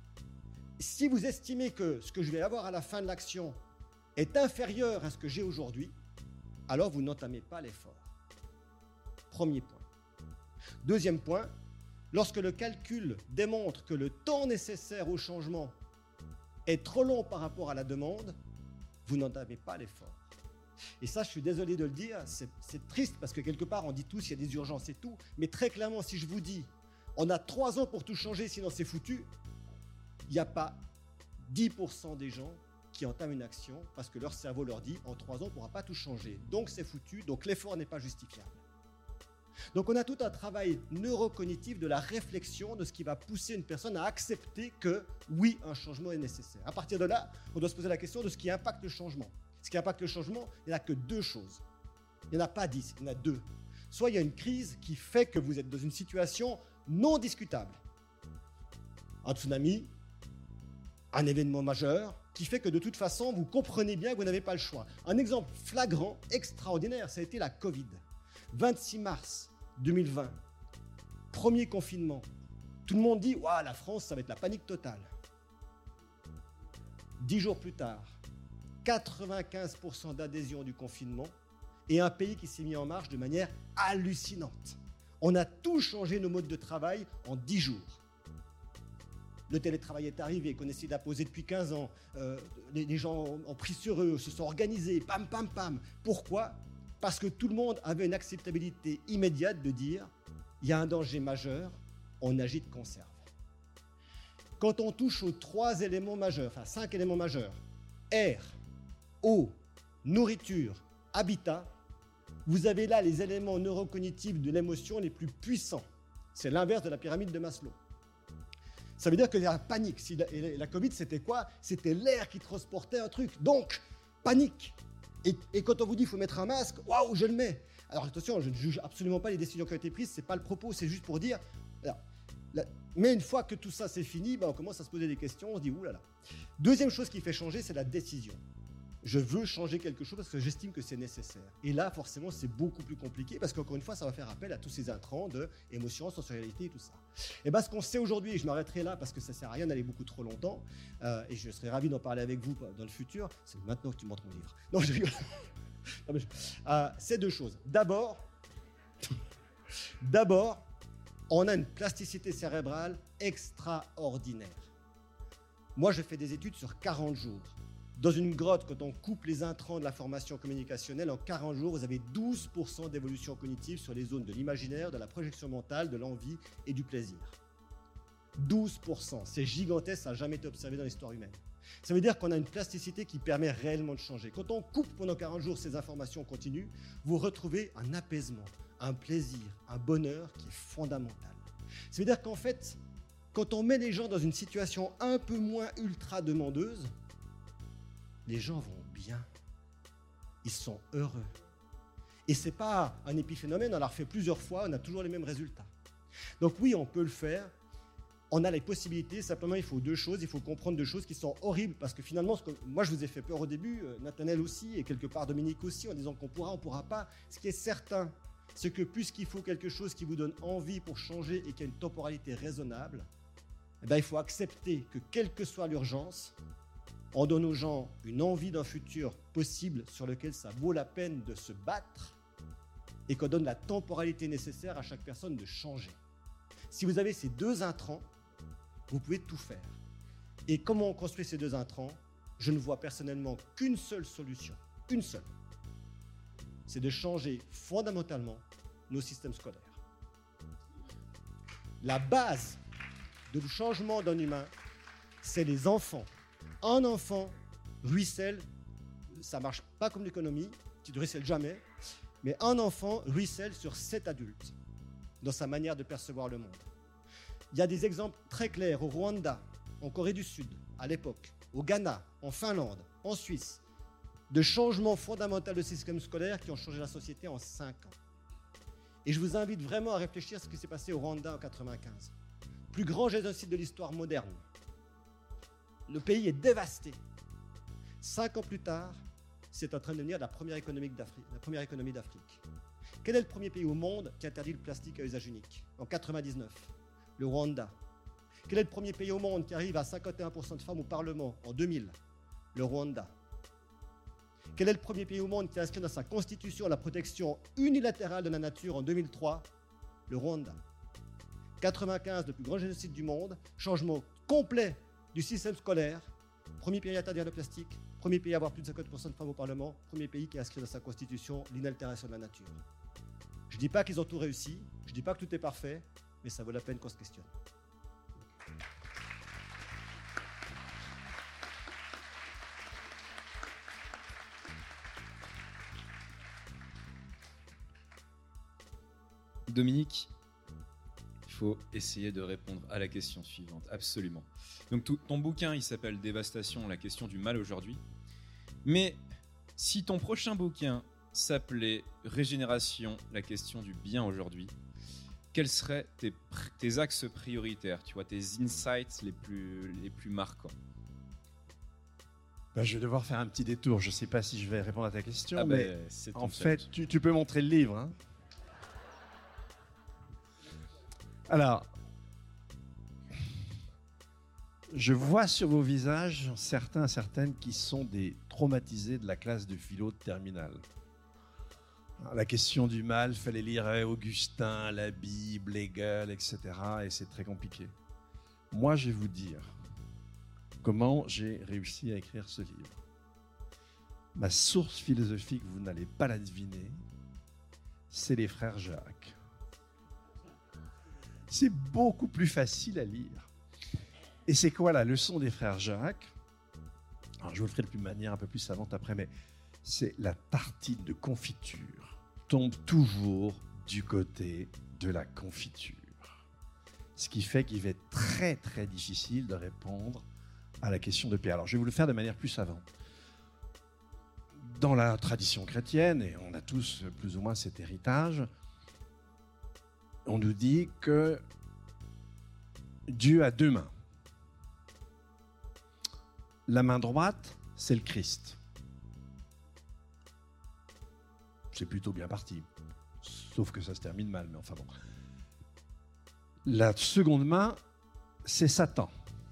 Si vous estimez que ce que je vais avoir à la fin de l'action est inférieur à ce que j'ai aujourd'hui, alors vous n'entamez pas l'effort. Premier point. Deuxième point, lorsque le calcul démontre que le temps nécessaire au changement est trop long par rapport à la demande, vous n'entamez pas l'effort. Et ça, je suis désolé de le dire, c'est, c'est triste parce que quelque part, on dit tous qu'il y a des urgences et tout, mais très clairement, si je vous dis, on a trois ans pour tout changer, sinon c'est foutu, il n'y a pas dix pour cent des gens qui entament une action parce que leur cerveau leur dit, en trois ans, on ne pourra pas tout changer. Donc c'est foutu, donc l'effort n'est pas justifiable. Donc on a tout un travail neurocognitif de la réflexion de ce qui va pousser une personne à accepter que oui, un changement est nécessaire. À partir de là, on doit se poser la question de ce qui impacte le changement. Ce qui impacte le changement, il n'y a que deux choses. Il n'y en a pas dix, il y en a deux. Soit il y a une crise qui fait que vous êtes dans une situation non discutable. Un tsunami, un événement majeur qui fait que de toute façon, vous comprenez bien que vous n'avez pas le choix. Un exemple flagrant, extraordinaire, ça a été la Covid. vingt-six mars deux mille vingt, premier confinement. Tout le monde dit « Waouh, la France, ça va être la panique totale ». Dix jours plus tard, quatre-vingt-quinze pour cent d'adhésion du confinement et un pays qui s'est mis en marche de manière hallucinante. On a tout changé nos modes de travail en dix jours. Le télétravail est arrivé, qu'on essaie d'imposer depuis quinze ans. Euh, les, les gens ont pris sur eux, se sont organisés, pam, pam, pam. Pourquoi ? Parce que tout le monde avait une acceptabilité immédiate de dire il y a un danger majeur, on agit de conserve. Quand on touche aux trois éléments majeurs, enfin cinq éléments majeurs, air, eau, nourriture, habitat, vous avez là les éléments neurocognitifs de l'émotion les plus puissants. C'est l'inverse de la pyramide de Maslow. Ça veut dire qu'il y a panique. Si la, et la Covid, c'était quoi ? C'était l'air qui transportait un truc. Donc, panique. Et, et quand on vous dit qu'il faut mettre un masque, waouh, je le mets. Alors attention, je ne juge absolument pas les décisions qui ont été prises, ce n'est pas le propos, c'est juste pour dire... Alors, la, mais une fois que tout ça c'est fini, ben on commence à se poser des questions, on se dit oulala. Deuxième chose qui fait changer, c'est la décision. Je veux changer quelque chose parce que j'estime que c'est nécessaire. Et là, forcément, c'est beaucoup plus compliqué parce qu'encore une fois, ça va faire appel à tous ces intrants de émotion, sensorialité et tout ça. Et bien, ce qu'on sait aujourd'hui, et je m'arrêterai là parce que ça ne sert à rien d'aller beaucoup trop longtemps, euh, et je serais ravi d'en parler avec vous dans le futur, c'est maintenant que tu montres mon livre. Non, je rigole. non, mais je... euh, c'est deux choses. D'abord, d'abord, on a une plasticité cérébrale extraordinaire. Moi, je fais des études sur quarante jours. Dans une grotte, quand on coupe les intrants de la formation communicationnelle, en quarante jours, vous avez douze pour cent d'évolution cognitive sur les zones de l'imaginaire, de la projection mentale, de l'envie et du plaisir. douze pour cent, c'est gigantesque, ça n'a jamais été observé dans l'histoire humaine. Ça veut dire qu'on a une plasticité qui permet réellement de changer. Quand on coupe pendant quarante jours ces informations continues, vous retrouvez un apaisement, un plaisir, un bonheur qui est fondamental. Ça veut dire qu'en fait, quand on met les gens dans une situation un peu moins ultra demandeuse, les gens vont bien, ils sont heureux. Et ce n'est pas un épiphénomène, on l'a refait plusieurs fois, on a toujours les mêmes résultats. Donc oui, on peut le faire, on a les possibilités, simplement il faut deux choses, il faut comprendre deux choses qui sont horribles, parce que finalement, ce que, moi je vous ai fait peur au début, Nathanaël aussi, et quelque part Dominique aussi, en disant qu'on pourra, on ne pourra pas. Ce qui est certain, c'est que puisqu'il faut quelque chose qui vous donne envie pour changer et qui a une temporalité raisonnable, eh bien, il faut accepter que quelle que soit l'urgence, on donne aux gens une envie d'un futur possible sur lequel ça vaut la peine de se battre et qu'on donne la temporalité nécessaire à chaque personne de changer. Si vous avez ces deux intrants, vous pouvez tout faire. Et comment on construit ces deux intrants ? Je ne vois personnellement qu'une seule solution, une seule. C'est de changer fondamentalement nos systèmes scolaires. La base du changement d'un humain, c'est les enfants. Un enfant ruisselle, ça ne marche pas comme l'économie, tu ne ruisselles jamais, mais un enfant ruisselle sur sept adultes dans sa manière de percevoir le monde. Il y a des exemples très clairs au Rwanda, en Corée du Sud, à l'époque, au Ghana, en Finlande, en Suisse, de changements fondamentaux de système scolaire qui ont changé la société en cinq ans. Et je vous invite vraiment à réfléchir à ce qui s'est passé au Rwanda en quatre-vingt-quinze. Plus grand génocide de l'histoire moderne. Le pays est dévasté. Cinq ans plus tard, c'est en train de devenir la première économie d'Afrique. La première économie d'Afrique. Quel est le premier pays au monde qui interdit le plastique à usage unique ? En quatre-vingt-dix-neuf, le Rwanda. Quel est le premier pays au monde qui arrive à cinquante et un pour cent de femmes au Parlement en deux mille ? Le Rwanda. Quel est le premier pays au monde qui a inscrit dans sa constitution la protection unilatérale de la nature en deux mille trois ? Le Rwanda. quatre-vingt-quinze, le plus grand génocide du monde, changement complet du système scolaire, premier pays à interdire le plastique, premier pays à avoir plus de cinquante pour cent de femmes au Parlement, premier pays qui a inscrit dans sa constitution l'inaltération de la nature. Je ne dis pas qu'ils ont tout réussi, je ne dis pas que tout est parfait, mais ça vaut la peine qu'on se questionne. Dominique, il faut essayer de répondre à la question suivante, absolument. Donc tout, ton bouquin, il s'appelle Dévastation, la question du mal aujourd'hui. Mais si ton prochain bouquin s'appelait Régénération, la question du bien aujourd'hui, quels seraient tes, tes axes prioritaires, tu vois, tes insights les plus, les plus marquants ? Ben, je vais devoir faire un petit détour. Je ne sais pas si je vais répondre à ta question, ah mais ben, c'est en ton fait, tu, tu peux montrer le livre. Hein. Alors, je vois sur vos visages certains, certaines qui sont des traumatisé de la classe de philo de terminale. La question du mal, il fallait lire Augustin, la Bible, Hegel, et cetera. Et c'est très compliqué. Moi, je vais vous dire comment j'ai réussi à écrire ce livre. Ma source philosophique, vous n'allez pas la deviner, c'est les frères Jacques. C'est beaucoup plus facile à lire. Et c'est quoi la leçon des frères Jacques? Alors, je vous le ferai de manière un peu plus savante après, mais c'est la tartine de confiture tombe toujours du côté de la confiture. Ce qui fait qu'il va être très, très difficile de répondre à la question de Pierre. Alors, je vais vous le faire de manière plus savante. Dans la tradition chrétienne, et on a tous plus ou moins cet héritage, on nous dit que Dieu a deux mains. La main droite, c'est le Christ. C'est plutôt bien parti. Sauf que ça se termine mal, mais enfin bon. La seconde main, c'est Satan.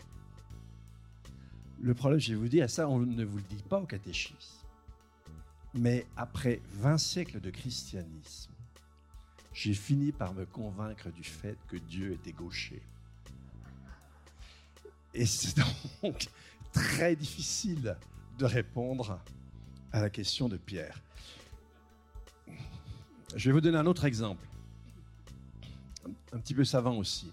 Le problème, je vais vous dire, ça, on ne vous le dit pas au catéchisme. Mais après vingt siècles de christianisme, j'ai fini par me convaincre du fait que Dieu était gaucher. Et c'est donc très difficile de répondre à la question de Pierre. Je vais vous donner un autre exemple, un petit peu savant aussi.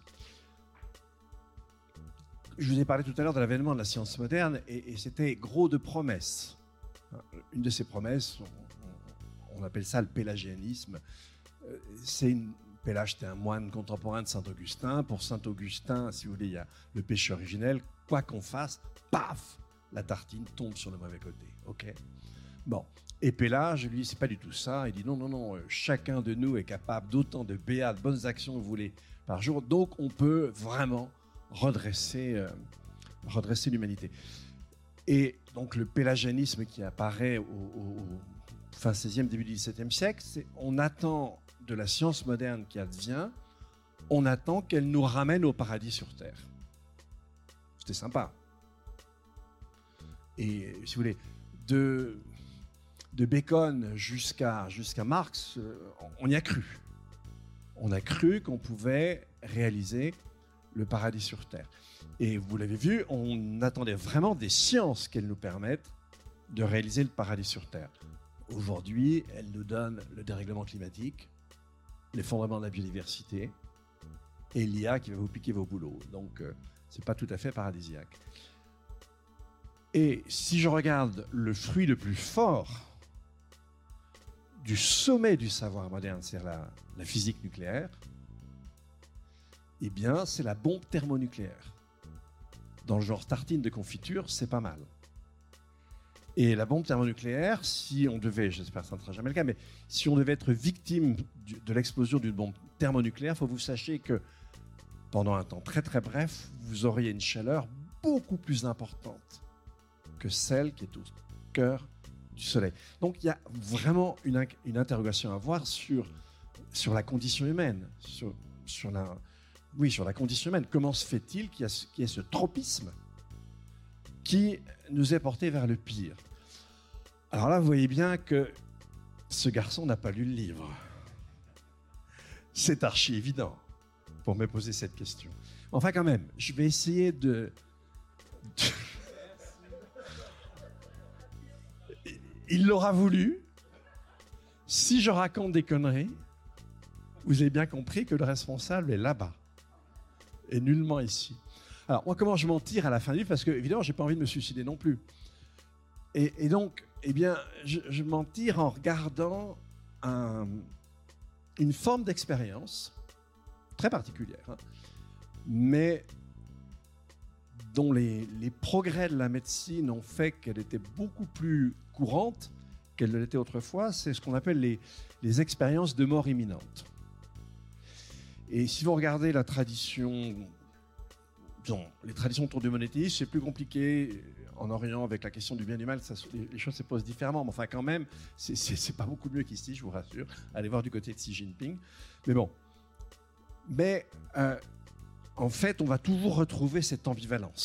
Je vous ai parlé tout à l'heure de l'avènement de la science moderne et, et c'était gros de promesses. Une de ces promesses, on, on appelle ça le pélagianisme. C'est une, Pélage était un moine contemporain de Saint-Augustin. Pour Saint-Augustin, si vous voulez, il y a le péché originel. Quoi qu'on fasse, paf, la tartine tombe sur le mauvais côté. Ok. Bon. Et Pélage, lui, c'est pas du tout ça. Il dit non, non, non. Chacun de nous est capable d'autant de béats, de bonnes actions que vous voulez par jour. Donc, on peut vraiment redresser, euh, redresser l'humanité. Et donc, le pélagianisme qui apparaît au, au, au fin seizième, début du dix-septième siècle, c'est on attend de la science moderne qui advient, on attend qu'elle nous ramène au paradis sur Terre. C'était sympa. Et si vous voulez, de, de Bacon jusqu'à jusqu'à Marx, on y a cru. On a cru qu'on pouvait réaliser le paradis sur Terre. Et vous l'avez vu, on attendait vraiment des sciences qu'elles nous permettent de réaliser le paradis sur Terre. Aujourd'hui, elles nous donnent le dérèglement climatique, l'effondrement de la biodiversité et l'I A qui va vous piquer vos boulots. Donc, euh, ce n'est pas tout à fait paradisiaque. Et si je regarde le fruit le plus fort du sommet du savoir moderne, c'est-à-dire la, la physique nucléaire, eh bien, c'est la bombe thermonucléaire. Dans le genre tartine de confiture, c'est pas mal. Et la bombe thermonucléaire, si on devait, j'espère que ça ne sera jamais le cas, mais si on devait être victime de l'explosion d'une bombe thermonucléaire, il faut que vous sachiez que pendant un temps très très bref, vous auriez une chaleur beaucoup plus importante que celle qui est au cœur du Soleil. Donc il y a vraiment une, une interrogation à avoir sur, sur la condition humaine, sur, sur, la, oui, sur la condition humaine. Comment se fait-il qu'il y, qu'il y ait ce tropisme qui nous est porté vers le pire? Alors là, vous voyez bien que ce garçon n'a pas lu le livre. C'est archi évident pour me poser cette question. Enfin, quand même, je vais essayer de... de... Il l'aura voulu. Si je raconte des conneries, vous avez bien compris que le responsable est là-bas et nullement ici. Alors, moi, comment je m'en tire à la fin du livre? Parce que, évidemment, je n'ai pas envie de me suicider non plus. Et, et donc, eh bien, je, je m'en tire en regardant un, une forme d'expérience très particulière, hein, mais dont les, les progrès de la médecine ont fait qu'elle était beaucoup plus courante qu'elle ne l'était autrefois. C'est ce qu'on appelle les, les expériences de mort imminente. Et si vous regardez la tradition... Bon, les traditions autour du monothéisme, c'est plus compliqué en Orient avec la question du bien et du mal, ça, les choses se posent différemment, mais enfin quand même, c'est, c'est, c'est pas beaucoup mieux qu'ici, je vous rassure. Allez voir du côté de Xi Jinping. Mais bon. Mais euh, en fait, on va toujours retrouver cette ambivalence.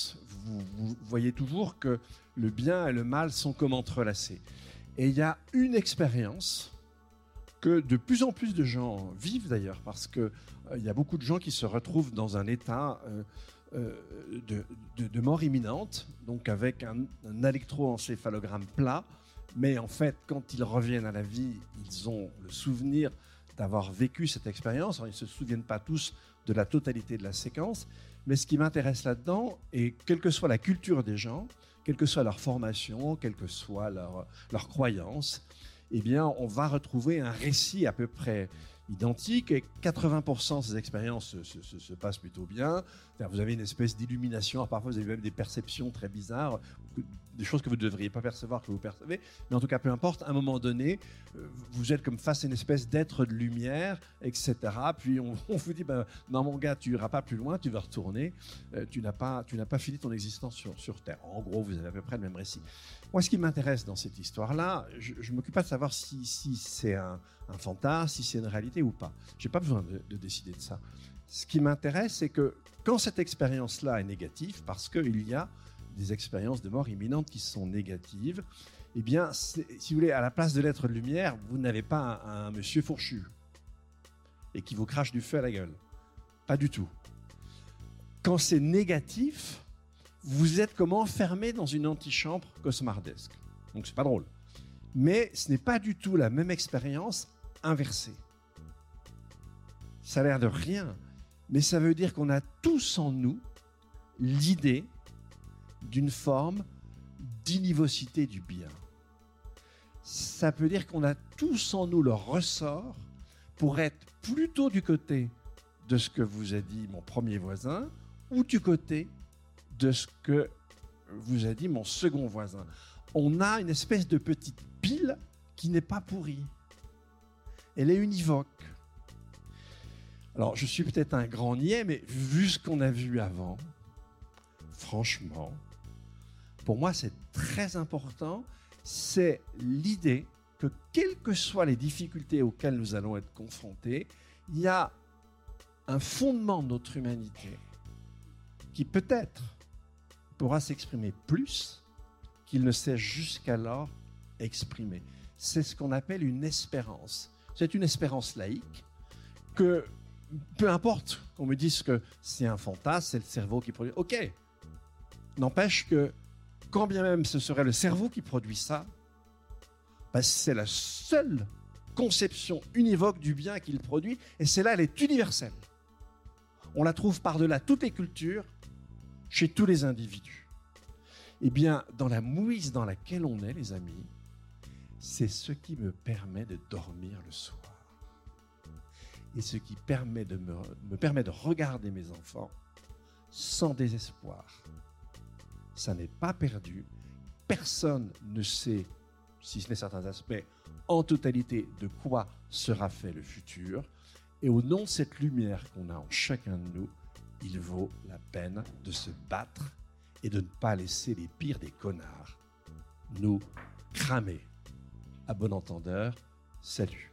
vous, vous voyez toujours que le bien et le mal sont comme entrelacés. Et il y a une expérience que de plus en plus de gens vivent d'ailleurs, parce qu'il euh, y a beaucoup de gens qui se retrouvent dans un état euh, euh, de, de, de mort imminente, donc avec un, un électroencéphalogramme plat, mais en fait, quand ils reviennent à la vie, ils ont le souvenir d'avoir vécu cette expérience. Alors, ils ne se souviennent pas tous de la totalité de la séquence, mais ce qui m'intéresse là-dedans, et quelle que soit la culture des gens, quelle que soit leur formation, quelle que soit leur, leur croyance, eh bien, on va retrouver un récit à peu près identique, et quatre-vingts pour cent de ces expériences se, se, se, se passent plutôt bien. Vous avez une espèce d'illumination, parfois vous avez même des perceptions très bizarres, des choses que vous ne devriez pas percevoir, que vous percevez, mais en tout cas, peu importe, à un moment donné, vous êtes comme face à une espèce d'être de lumière, et cetera. Puis on, on vous dit, ben, non mon gars, tu n'iras pas plus loin, tu vas retourner, euh, tu n'as pas, tu n'as pas fini ton existence sur, sur Terre. En gros, vous avez à peu près le même récit. Moi, ce qui m'intéresse dans cette histoire-là, je ne m'occupe pas de savoir si, si c'est un, un fantasme, si c'est une réalité ou pas. Je n'ai pas besoin de, de décider de ça. Ce qui m'intéresse, c'est que quand cette expérience-là est négative, parce qu'il y a des expériences de mort imminente qui sont négatives, eh bien, si vous voulez, à la place de l'être de lumière, vous n'avez pas un, un monsieur fourchu et qui vous crache du feu à la gueule. Pas du tout. Quand c'est négatif, vous êtes comme enfermé dans une antichambre cauchemardesque. Donc, c'est pas drôle. Mais ce n'est pas du tout la même expérience inversée. Ça a l'air de rien, mais ça veut dire qu'on a tous en nous l'idée d'une forme d'innivocité du bien. Ça veut dire qu'on a tous en nous le ressort pour être plutôt du côté de ce que vous a dit mon premier voisin ou du côté de ce que vous a dit mon second voisin. On a une espèce de petite pile qui n'est pas pourrie. Elle est univoque. Alors, je suis peut-être un grand niais, mais vu ce qu'on a vu avant, franchement, pour moi, c'est très important. C'est l'idée que, quelles que soient les difficultés auxquelles nous allons être confrontés, il y a un fondement de notre humanité qui peut-être pourra s'exprimer plus qu'il ne s'est jusqu'alors exprimé. C'est ce qu'on appelle une espérance. C'est une espérance laïque que, peu importe qu'on me dise que c'est un fantasme, c'est le cerveau qui produit. Ok, n'empêche que quand bien même ce serait le cerveau qui produit ça, ben c'est la seule conception univoque du bien qu'il produit, et celle-là, elle est universelle. On la trouve par-delà toutes les cultures, chez tous les individus. Eh bien, dans la mouise dans laquelle on est, les amis, c'est ce qui me permet de dormir le soir. Et ce qui permet de me, me permet de regarder mes enfants sans désespoir. Ça n'est pas perdu. Personne ne sait, si ce n'est certains aspects, en totalité de quoi sera fait le futur. Et au nom de cette lumière qu'on a en chacun de nous, il vaut la peine de se battre et de ne pas laisser les pires des connards nous cramer. À bon entendeur, salut.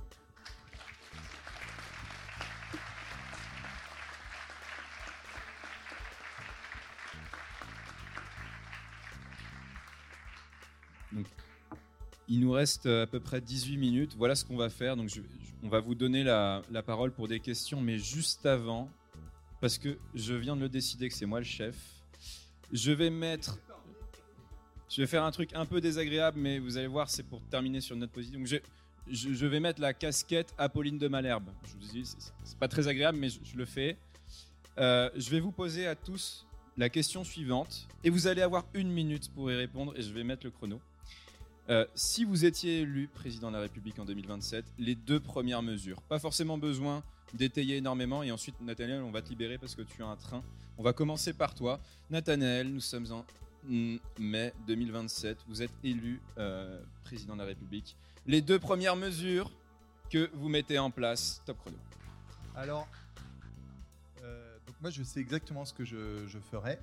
Donc, il nous reste à peu près dix-huit minutes. Voilà ce qu'on va faire. Donc, je, je, on va vous donner la, la parole pour des questions, mais juste avant, parce que je viens de le décider que c'est moi le chef, je vais mettre... Je vais faire un truc un peu désagréable, mais vous allez voir, c'est pour terminer sur notre position. Donc, je, je, je vais mettre la casquette Apolline de Malherbe. Je vous dis, c'est, c'est pas très agréable, mais je, je le fais. Euh, je vais vous poser à tous la question suivante, et vous allez avoir une minute pour y répondre, et je vais mettre le chrono. Euh, si vous étiez élu président de la République en deux mille vingt-sept, les deux premières mesures, pas forcément besoin d'étayer énormément, et ensuite Nathanaël, on va te libérer parce que tu as un train. On va commencer par toi. Nathanaël, nous sommes en mai deux mille vingt-sept, vous êtes élu euh, président de la République. Les deux premières mesures que vous mettez en place, top chrono. Alors, euh, donc moi je sais exactement ce que je, je ferai.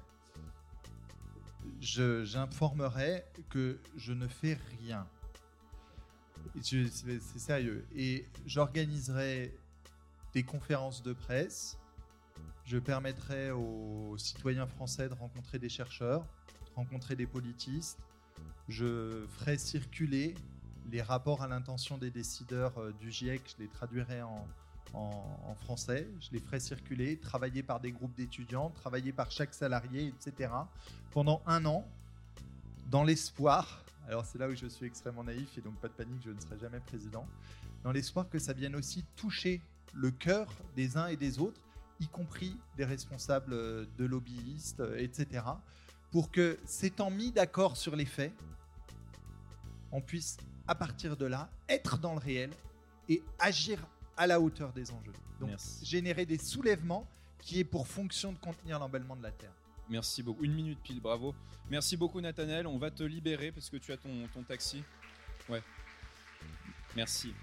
Je, j'informerai que je ne fais rien. Je, c'est, c'est sérieux. Et j'organiserai des conférences de presse Je permettrai aux citoyens français de rencontrer des chercheurs, de rencontrer des politistes. Je ferai circuler les rapports à l'intention des décideurs du GIEC, je les traduirai en, en, en français, je les ferai circuler, travailler par des groupes d'étudiants, travailler par chaque salarié, et cetera. Pendant un an, dans l'espoir, alors c'est là où je suis extrêmement naïf et donc pas de panique, je ne serai jamais président, dans l'espoir que ça vienne aussi toucher le cœur des uns et des autres, y compris des responsables de lobbyistes, et cetera, pour que, s'étant mis d'accord sur les faits, on puisse, à partir de là, être dans le réel et agir à la hauteur des enjeux. Donc, Merci. Générer des soulèvements qui aient pour fonction de contenir l'emballement de la Terre. Merci beaucoup. Une minute pile, bravo. Merci beaucoup, Nathanaël. On va te libérer parce que tu as ton, ton taxi. Ouais. Merci.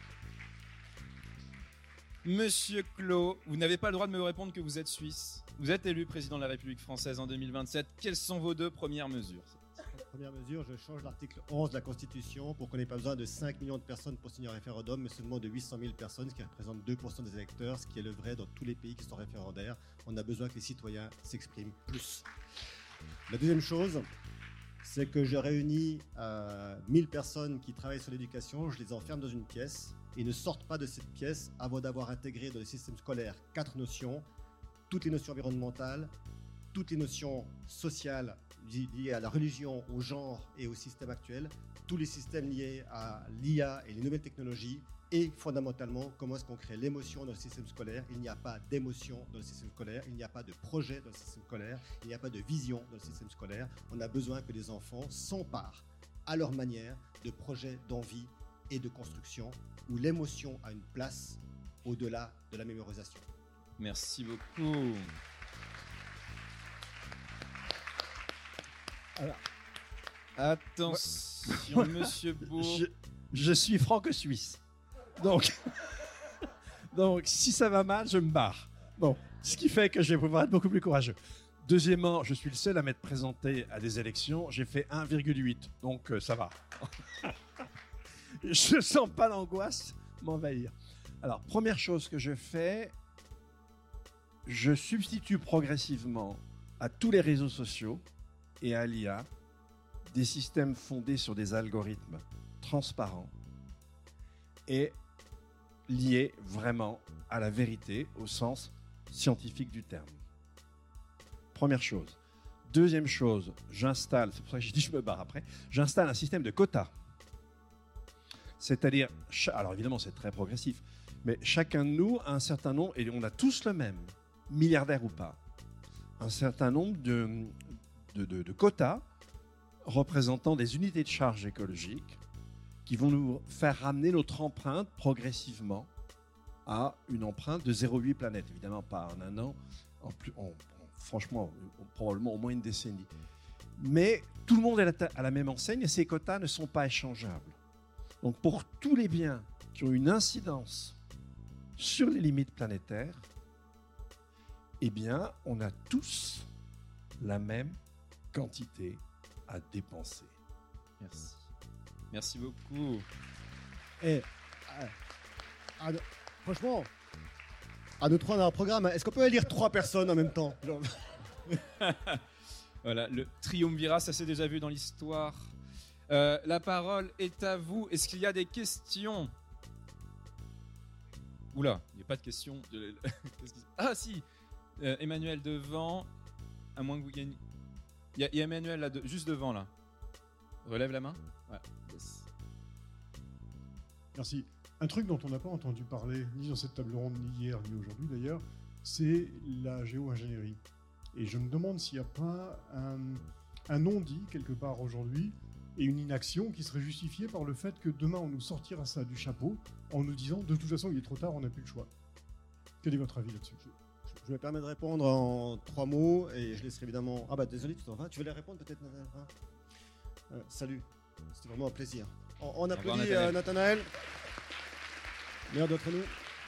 Monsieur Clos, vous n'avez pas le droit de me répondre que vous êtes suisse. Vous êtes élu président de la République française en deux mille vingt-sept. Quelles sont vos deux premières mesures ? Première mesure, je change l'article onze de la Constitution pour qu'on n'ait pas besoin de cinq millions de personnes pour signer un référendum, mais seulement de huit cent mille personnes, ce qui représente deux pour cent des électeurs, ce qui est le vrai dans tous les pays qui sont référendaires. On a besoin que les citoyens s'expriment plus. La deuxième chose, c'est que je réunis euh, mille personnes qui travaillent sur l'éducation, je les enferme dans une pièce et ne sortent pas de cette pièce avant d'avoir intégré dans le système scolaire quatre notions, toutes les notions environnementales, toutes les notions sociales liées à la religion, au genre et au système actuel, tous les systèmes liés à l'I A et les nouvelles technologies, et fondamentalement, comment est-ce qu'on crée l'émotion dans le système scolaire. Il n'y a pas d'émotion dans le système scolaire, il n'y a pas de projet dans le système scolaire, il n'y a pas de vision dans le système scolaire. On a besoin que les enfants s'emparent à leur manière de projets d'envie et de construction, où l'émotion a une place au-delà de la mémorisation. Merci beaucoup. Alors, attention, ouais. Monsieur Beau. Je, je suis franco-suisse. Donc, donc, si ça va mal, je me barre. Bon, ce qui fait que je vais pouvoir être beaucoup plus courageux. Deuxièmement, je suis le seul à m'être présenté à des élections. J'ai fait un virgule huit, donc euh, ça va. Je ne sens pas l'angoisse m'envahir. Alors, première chose que je fais, je substitue progressivement à tous les réseaux sociaux et à l'I A des systèmes fondés sur des algorithmes transparents et liés vraiment à la vérité au sens scientifique du terme. Première chose. Deuxième chose, j'installe, c'est pour ça que j'ai dit je me barre après, j'installe un système de quotas. C'est-à-dire, alors évidemment c'est très progressif, mais chacun de nous a un certain nombre, et on a tous le même, milliardaire ou pas, un certain nombre de, de, de, de quotas représentant des unités de charge écologique qui vont nous faire ramener notre empreinte progressivement à une empreinte de zéro virgule huit planètes. Évidemment pas en un an, en plus, en, en, franchement probablement au moins une décennie. Mais tout le monde est à la même enseigne et ces quotas ne sont pas échangeables. Donc pour tous les biens qui ont une incidence sur les limites planétaires, eh bien, on a tous la même quantité à dépenser. Merci. Merci beaucoup. Et, euh, à, franchement, à nous trois, on a un programme. Est-ce qu'on peut élire trois personnes en même temps? Voilà, le triumvirat, ça s'est déjà vu dans l'histoire. Euh, la parole est à vous. Est-ce qu'il y a des questions? Oula, il n'y a pas de questions. Ah si, euh, Emmanuel devant. À moins que vous gagnez. Il y, y a Emmanuel là, de... juste devant là. Relève la main. Ouais. Yes. Merci. Un truc dont on n'a pas entendu parler, ni dans cette table ronde, ni hier, ni aujourd'hui d'ailleurs, c'est la géo-ingénierie. Et je me demande s'il n'y a pas un, un non-dit quelque part aujourd'hui et une inaction qui serait justifiée par le fait que demain on nous sortira ça du chapeau en nous disant de toute façon il est trop tard, on n'a plus le choix. Quel est votre avis là-dessus? Je me permets de répondre en trois mots et je laisserai évidemment... Ah bah désolé, tu t'en vas. Tu veux les répondre peut-être, Nathanaël? euh, Salut, c'était vraiment un plaisir. On, on applaudit Nathanaël. Euh, Nathanaël. Meilleur d'entre nous.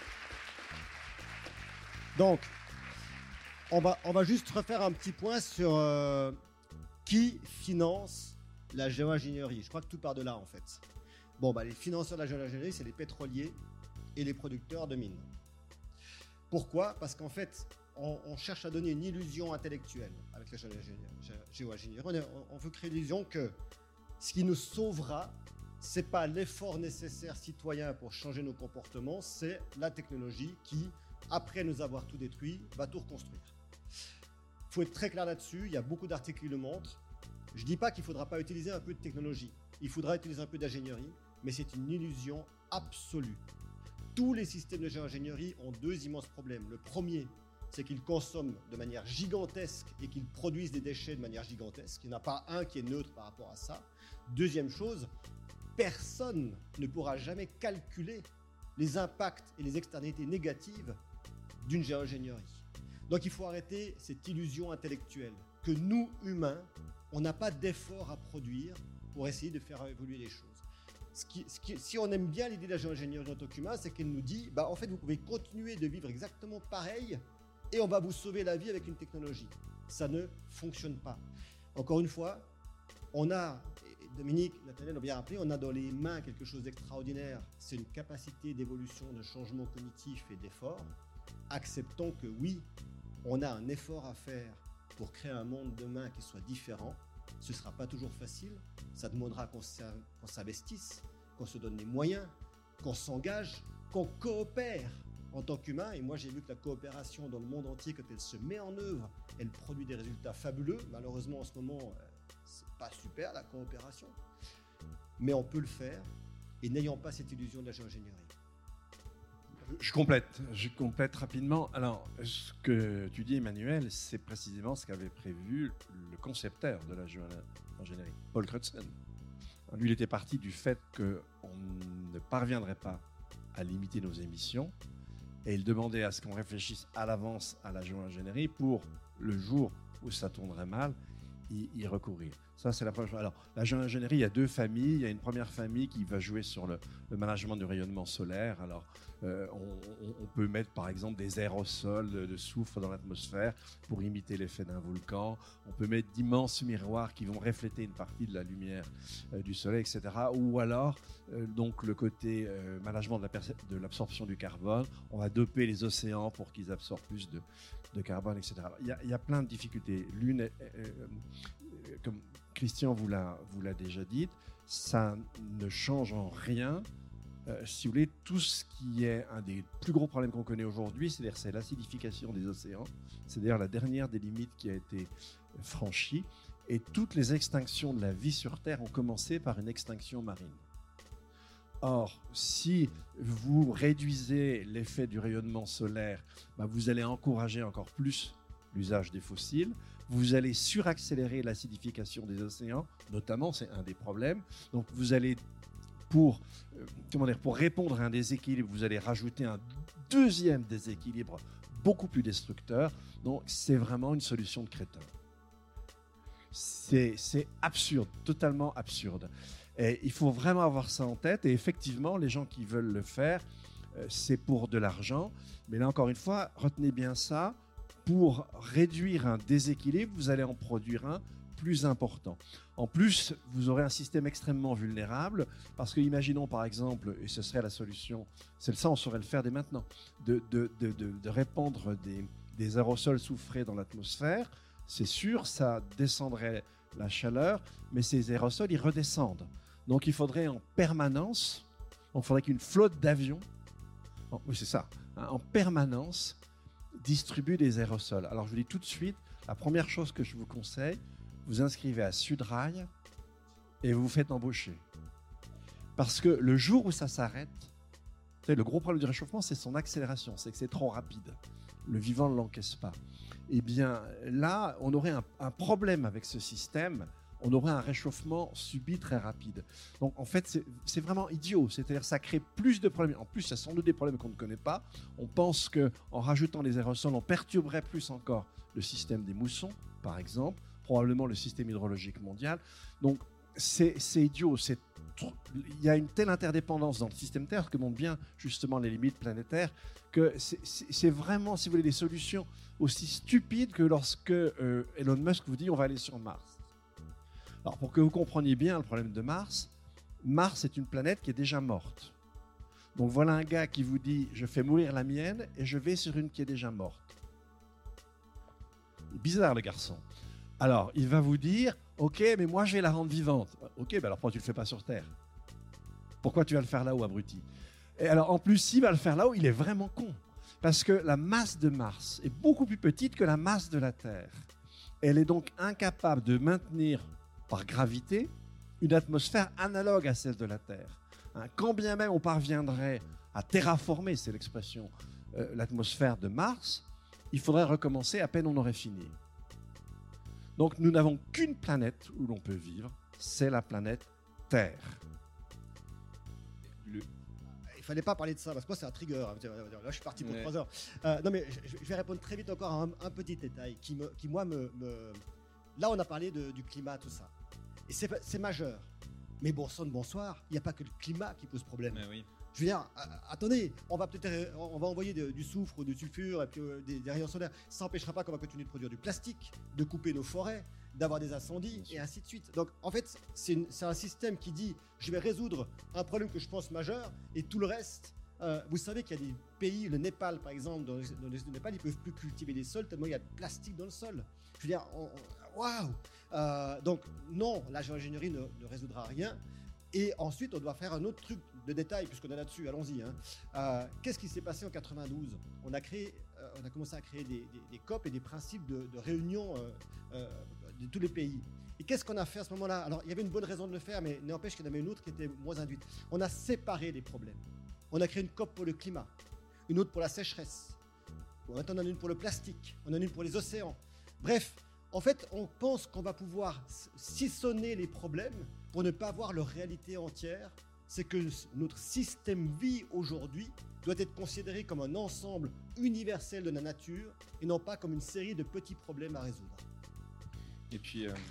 Donc, on va, on va juste refaire un petit point sur euh, qui finance la géo-ingénierie. Je crois que tout part de là en fait. Bon, bah, les financeurs de la géo-ingénierie, c'est les pétroliers et les producteurs de mines. Pourquoi? Parce qu'en fait, on, on cherche à donner une illusion intellectuelle avec la géo-ingénierie. On, est- on veut créer l'illusion que ce qui nous sauvera, ce n'est pas l'effort nécessaire citoyen pour changer nos comportements, c'est la technologie qui, après nous avoir tout détruit, va tout reconstruire. Il faut être très clair là-dessus, il y a beaucoup d'articles qui le montrent. Je ne dis pas qu'il ne faudra pas utiliser un peu de technologie, il faudra utiliser un peu d'ingénierie, mais c'est une illusion absolue. Tous les systèmes de géo-ingénierie ont deux immenses problèmes. Le premier, c'est qu'ils consomment de manière gigantesque et qu'ils produisent des déchets de manière gigantesque. Il n'y en a pas un qui est neutre par rapport à ça. Deuxième chose, personne ne pourra jamais calculer les impacts et les externalités négatives d'une géo-ingénierie. Donc il faut arrêter cette illusion intellectuelle que nous, humains, on n'a pas d'effort à produire pour essayer de faire évoluer les choses. Ce qui, ce qui, si on aime bien l'idée de la géo-ingénierie en tant qu'humain, c'est qu'elle nous dit, bah, en fait, vous pouvez continuer de vivre exactement pareil et on va vous sauver la vie avec une technologie. Ça ne fonctionne pas. Encore une fois, on a, et Dominique, Nathaniel l'ont bien rappelé, on a dans les mains quelque chose d'extraordinaire. C'est une capacité d'évolution, de changement cognitif et d'effort. Acceptons que oui, on a un effort à faire pour créer un monde demain qui soit différent. Ce ne sera pas toujours facile. Ça demandera qu'on qu'on s'investisse, qu'on se donne les moyens, qu'on s'engage, qu'on coopère en tant qu'humain. Et moi, j'ai vu que la coopération dans le monde entier, quand elle se met en œuvre, elle produit des résultats fabuleux. Malheureusement, en ce moment, euh, c'est pas super la coopération. Mais on peut le faire. Et n'ayons pas cette illusion de la géo-ingénierie. Je complète, je complète rapidement. Alors, ce que tu dis, Emmanuel, c'est précisément ce qu'avait prévu le concepteur de la géo-ingénierie, Paul Crutzen. Lui, il était parti du fait qu'on ne parviendrait pas à limiter nos émissions et il demandait à ce qu'on réfléchisse à l'avance à la géo-ingénierie pour le jour où ça tournerait mal, y, y recourir. Ça, c'est la première chose. Alors, la géo-ingénierie, il y a deux familles. Il y a une première famille qui va jouer sur le, le management du rayonnement solaire. Alors, euh, on, on, on peut mettre, par exemple, des aérosols de, de soufre dans l'atmosphère pour imiter l'effet d'un volcan. On peut mettre d'immenses miroirs qui vont refléter une partie de la lumière euh, du soleil, et cetera. Ou alors, euh, donc, le côté euh, management de, la de l'absorption du carbone. On va doper les océans pour qu'ils absorbent plus de, de carbone, et cetera. Il y a, il y a plein de difficultés. L'une est, euh, euh, comme Christian vous l'a, vous l'a déjà dit, ça ne change en rien. Euh, si vous voulez, tout ce qui est un des plus gros problèmes qu'on connaît aujourd'hui, c'est-à-dire c'est l'acidification des océans, c'est d'ailleurs la dernière des limites qui a été franchie, et toutes les extinctions de la vie sur Terre ont commencé par une extinction marine. Or, si vous réduisez l'effet du rayonnement solaire, bah vous allez encourager encore plus l'usage des fossiles. Vous allez suraccélérer l'acidification des océans, notamment, c'est un des problèmes. Donc, vous allez, pour, euh, comment dire, pour répondre à un déséquilibre, vous allez rajouter un deuxième déséquilibre beaucoup plus destructeur. Donc, c'est vraiment une solution de crétin. C'est, c'est absurde, totalement absurde. Et il faut vraiment avoir ça en tête. Et effectivement, les gens qui veulent le faire, euh, c'est pour de l'argent. Mais là, encore une fois, retenez bien ça. Pour réduire un déséquilibre, vous allez en produire un plus important. En plus, vous aurez un système extrêmement vulnérable parce que, imaginons par exemple, et ce serait la solution, c'est ça, on saurait le faire dès maintenant, de, de, de, de, de répandre des, des aérosols soufrés dans l'atmosphère. C'est sûr, ça descendrait la chaleur, mais ces aérosols, ils redescendent. Donc, il faudrait en permanence, il faudrait qu'une flotte d'avions, oui, c'est ça, hein, en permanence, distribue des aérosols. Alors, je vous dis tout de suite, la première chose que je vous conseille, vous inscrivez à Sudrail et vous vous faites embaucher. Parce que le jour où ça s'arrête, vous savez, le gros problème du réchauffement, c'est son accélération, c'est que c'est trop rapide. Le vivant ne l'encaisse pas. Eh bien, là, on aurait un, un problème avec ce système. On aurait un réchauffement subi très rapide. Donc, en fait, c'est, c'est vraiment idiot. C'est-à-dire, ça crée plus de problèmes. En plus, ça sont des problèmes qu'on ne connaît pas. On pense qu'en rajoutant les aérosols, on perturberait plus encore le système des moussons, par exemple, probablement le système hydrologique mondial. Donc, c'est, c'est idiot. C'est, il y a une telle interdépendance dans le système Terre que montrent bien justement les limites planétaires que c'est, c'est, c'est vraiment, si vous voulez, des solutions aussi stupides que lorsque euh, Elon Musk vous dit on va aller sur Mars. Alors, pour que vous compreniez bien le problème de Mars, Mars est une planète qui est déjà morte. Donc, voilà un gars qui vous dit « je fais mourir la mienne et je vais sur une qui est déjà morte ». bizarre le garçon. Alors, il va vous dire, ok, mais moi je vais la rendre vivante. Ok, ben alors pourquoi tu le fais pas sur Terre? Pourquoi tu vas le faire là-haut, abruti? Et alors, en plus, s'il va le faire là-haut, il est vraiment con. Parce que la masse de Mars est beaucoup plus petite que la masse de la Terre. Elle est donc incapable de maintenir, par gravité, une atmosphère analogue à celle de la Terre. Hein, quand bien même on parviendrait à terraformer, c'est l'expression, euh, l'atmosphère de Mars, il faudrait recommencer à peine on aurait fini. Donc nous n'avons qu'une planète où l'on peut vivre, c'est la planète Terre. Le... Il fallait pas parler de ça, parce que moi c'est un trigger. Là je suis parti pour Ouais. trois heures. Euh, non mais je, je vais répondre très vite encore à un, un petit détail qui, me, qui moi me, me... Là on a parlé de, du climat, tout ça. Et c'est, c'est majeur. Mais bon sang de bonsoir, il n'y a pas que le climat qui pose problème. Mais oui. Je veux dire, euh, attendez, on va peut-être on va envoyer de, du soufre, du sulfure et puis euh, des, des rayons solaires. Ça n'empêchera pas qu'on va continuer de produire du plastique, de couper nos forêts, d'avoir des incendies et ainsi de suite. Donc en fait, c'est, une, c'est un système qui dit je vais résoudre un problème que je pense majeur et tout le reste. Euh, vous savez qu'il y a des pays, le Népal par exemple, dans, dans le Népal, ils peuvent plus cultiver des sols tellement il y a de plastique dans le sol. Je veux dire, waouh euh, Donc non, la géoingénierie ne, ne résoudra rien. Et ensuite, on doit faire un autre truc de détail, puisqu'on est là-dessus, allons-y. Hein. Euh, qu'est-ce qui s'est passé en quatre-vingt-douze? On a créé, euh, on a commencé à créer des, des, des C O P et des principes de, de réunion euh, euh, de tous les pays. Et qu'est-ce qu'on a fait à ce moment-là? Alors, il y avait une bonne raison de le faire, mais n'empêche qu'il y en avait une autre qui était moins induite. On a séparé les problèmes. On a créé une C O P pour le climat, une autre pour la sécheresse. Maintenant, on en a une pour le plastique, on en a une pour les océans. Bref, en fait, on pense qu'on va pouvoir sissonner les problèmes pour ne pas voir leur réalité entière. C'est que notre système vie aujourd'hui doit être considéré comme un ensemble universel de la nature et non pas comme une série de petits problèmes à résoudre. Et puis... Euh...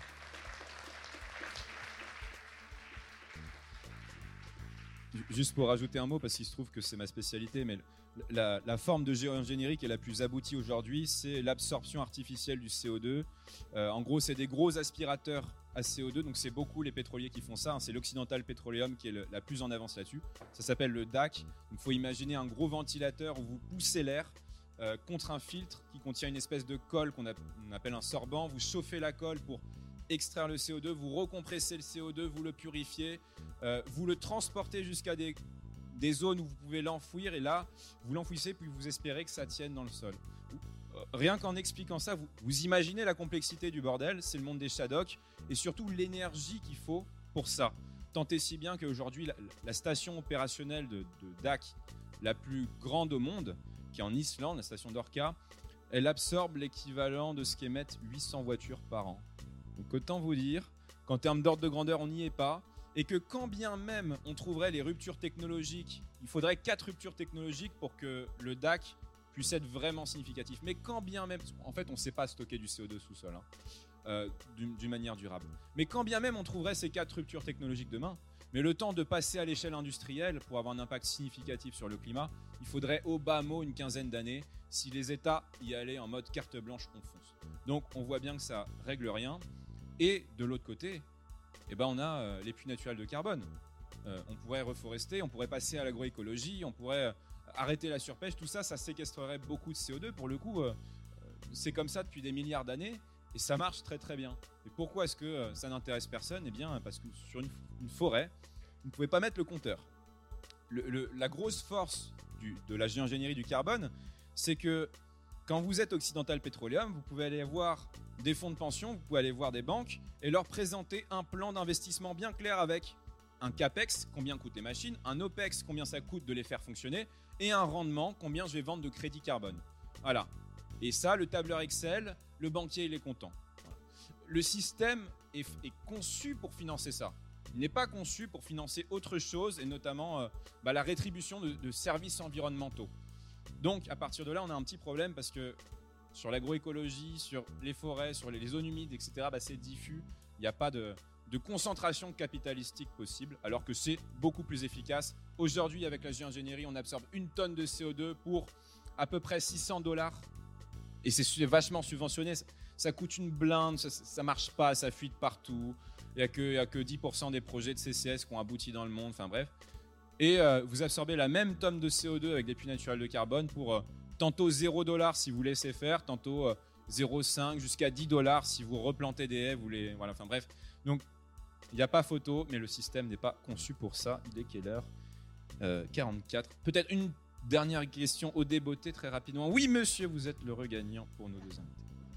Juste pour rajouter un mot, parce qu'il se trouve que c'est ma spécialité, mais la, la forme de géoingénierie qui est la plus aboutie aujourd'hui, c'est l'absorption artificielle du C O deux. Euh, en gros, c'est des gros aspirateurs à C O deux, donc c'est beaucoup les pétroliers qui font ça. Hein. C'est l'Occidental Petroleum qui est le, la plus en avance là-dessus. Ça s'appelle le D A C. Il faut imaginer un gros ventilateur où vous poussez l'air euh, contre un filtre qui contient une espèce de colle qu'on a, on appelle un sorbant. Vous chauffez la colle pour extraire le C O deux, vous recompressez le C O deux, vous le purifiez, euh, vous le transportez jusqu'à des, des zones où vous pouvez l'enfouir, et là, vous l'enfouissez, puis vous espérez que ça tienne dans le sol. Euh, rien qu'en expliquant ça, vous, vous imaginez la complexité du bordel, c'est le monde des Shadocks, et surtout l'énergie qu'il faut pour ça. Tant et si bien qu'aujourd'hui, la, la station opérationnelle de, de D A C, la plus grande au monde, qui est en Islande, la station d'Orca, elle absorbe l'équivalent de ce qu'émettent huit cents voitures par an. Donc autant vous dire qu'en termes d'ordre de grandeur, on n'y est pas, et que quand bien même on trouverait les ruptures technologiques, il faudrait quatre ruptures technologiques pour que le D A C puisse être vraiment significatif. Mais quand bien même, en fait on ne sait pas stocker du C O deux sous-sol, hein, euh, d'une, d'une manière durable. Mais quand bien même on trouverait ces quatre ruptures technologiques demain, mais le temps de passer à l'échelle industrielle pour avoir un impact significatif sur le climat, il faudrait au bas mot une quinzaine d'années si les États y allaient en mode carte blanche, on fonce. Donc on voit bien que ça règle rien. Et de l'autre côté, eh ben on a euh, les puits naturels de carbone. Euh, on pourrait reforester, on pourrait passer à l'agroécologie, on pourrait euh, arrêter la surpêche. Tout ça, ça séquestrerait beaucoup de C O deux. Pour le coup, euh, c'est comme ça depuis des milliards d'années et ça marche très très bien. Et pourquoi est-ce que euh, ça n'intéresse personne? Eh bien, parce que sur une, une forêt, vous ne pouvez pas mettre le compteur. Le, le, la grosse force du, de la géoingénierie du carbone, c'est que quand vous êtes Occidental Petroleum, vous pouvez aller voir des fonds de pension, vous pouvez aller voir des banques et leur présenter un plan d'investissement bien clair avec un CAPEX, combien coûtent les machines, un OPEX, combien ça coûte de les faire fonctionner, et un rendement, combien je vais vendre de crédit carbone. Voilà. Et ça, le tableur Excel, le banquier, il est content. Voilà. Le système est, est conçu pour financer ça. Il n'est pas conçu pour financer autre chose, et notamment euh, bah, la rétribution de, de services environnementaux. Donc, à partir de là, on a un petit problème parce que sur l'agroécologie, sur les forêts, sur les zones humides, et cetera, bah, c'est diffus. Il n'y a pas de, de concentration capitalistique possible, alors que c'est beaucoup plus efficace. Aujourd'hui, avec la géoingénierie, on absorbe une tonne de C O deux pour à peu près six cents dollars. Et c'est vachement subventionné. Ça coûte une blinde, ça ne marche pas, ça fuite partout. Il n'y a, a que dix pour cent des projets de C C S qui ont abouti dans le monde. Enfin bref. Et euh, vous absorbez la même tonne de C O deux avec des puits naturels de carbone pour euh, tantôt zéro dollar si vous laissez faire, tantôt euh, zéro virgule cinq jusqu'à dix dollars si vous replantez des haies. Vous les... voilà, enfin bref. Donc, il n'y a pas photo, mais le système n'est pas conçu pour ça. Il est quelle heure euh, quarante-quatre. Peut-être une dernière question au débeauté très rapidement. Oui, monsieur, vous êtes le regagnant pour nos deux invités.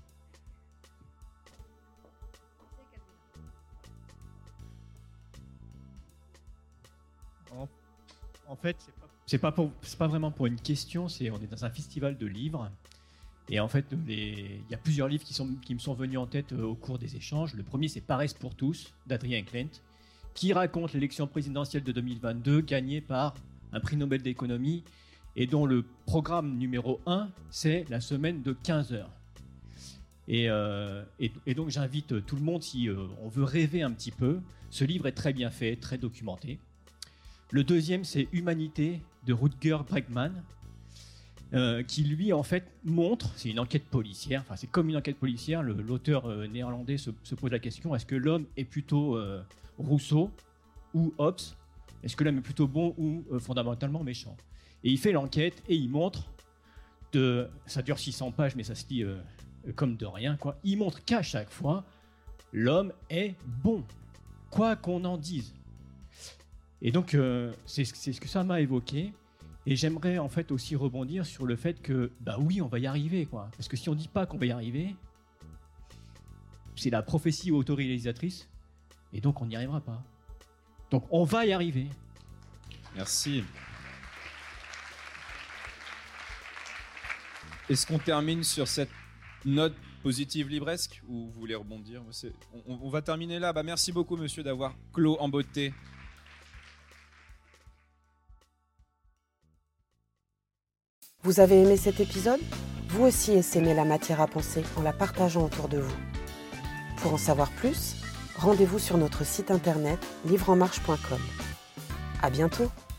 En, en fait, c'est pas, c'est pas, pour, c'est pas vraiment pour une question, c'est, on est dans un festival de livres. Et en fait, les, il y a plusieurs livres qui, sont, qui me sont venus en tête euh, au cours des échanges. Le premier, c'est Paresse pour tous, d'Adrien Klent, qui raconte l'élection présidentielle de deux mille vingt-deux, gagnée par un prix Nobel d'économie, et dont le programme numéro un, c'est la semaine de quinze heures. Et, euh, et, et donc, j'invite tout le monde, si euh, on veut rêver un petit peu. Ce livre est très bien fait, très documenté. Le deuxième, c'est Humanité, de Rutger Bregman, Euh, qui lui en fait montre, c'est une enquête policière, enfin c'est comme une enquête policière, le, l'auteur euh, néerlandais se, se pose la question, est-ce que l'homme est plutôt euh, Rousseau ou Hobbes? Est-ce que l'homme est plutôt bon ou euh, fondamentalement méchant? Et il fait l'enquête et il montre, de, ça dure six cents pages mais ça se lit euh, comme de rien, quoi. Il montre qu'à chaque fois, l'homme est bon, quoi qu'on en dise. Et donc euh, c'est, c'est ce que ça m'a évoqué. Et j'aimerais en fait aussi rebondir sur le fait que, bah oui, on va y arriver, quoi. Parce que si on ne dit pas qu'on va y arriver, c'est la prophétie autoréalisatrice, et donc on n'y arrivera pas. Donc on va y arriver. Merci. Est-ce qu'on termine sur cette note positive libresque ou vous voulez rebondir? C'est, on, on va terminer là. Bah, merci beaucoup, monsieur, d'avoir clos en beauté. Vous avez aimé cet épisode ? Vous aussi essaimez la matière à penser en la partageant autour de vous. Pour en savoir plus, rendez-vous sur notre site internet livre en marche point com. À bientôt.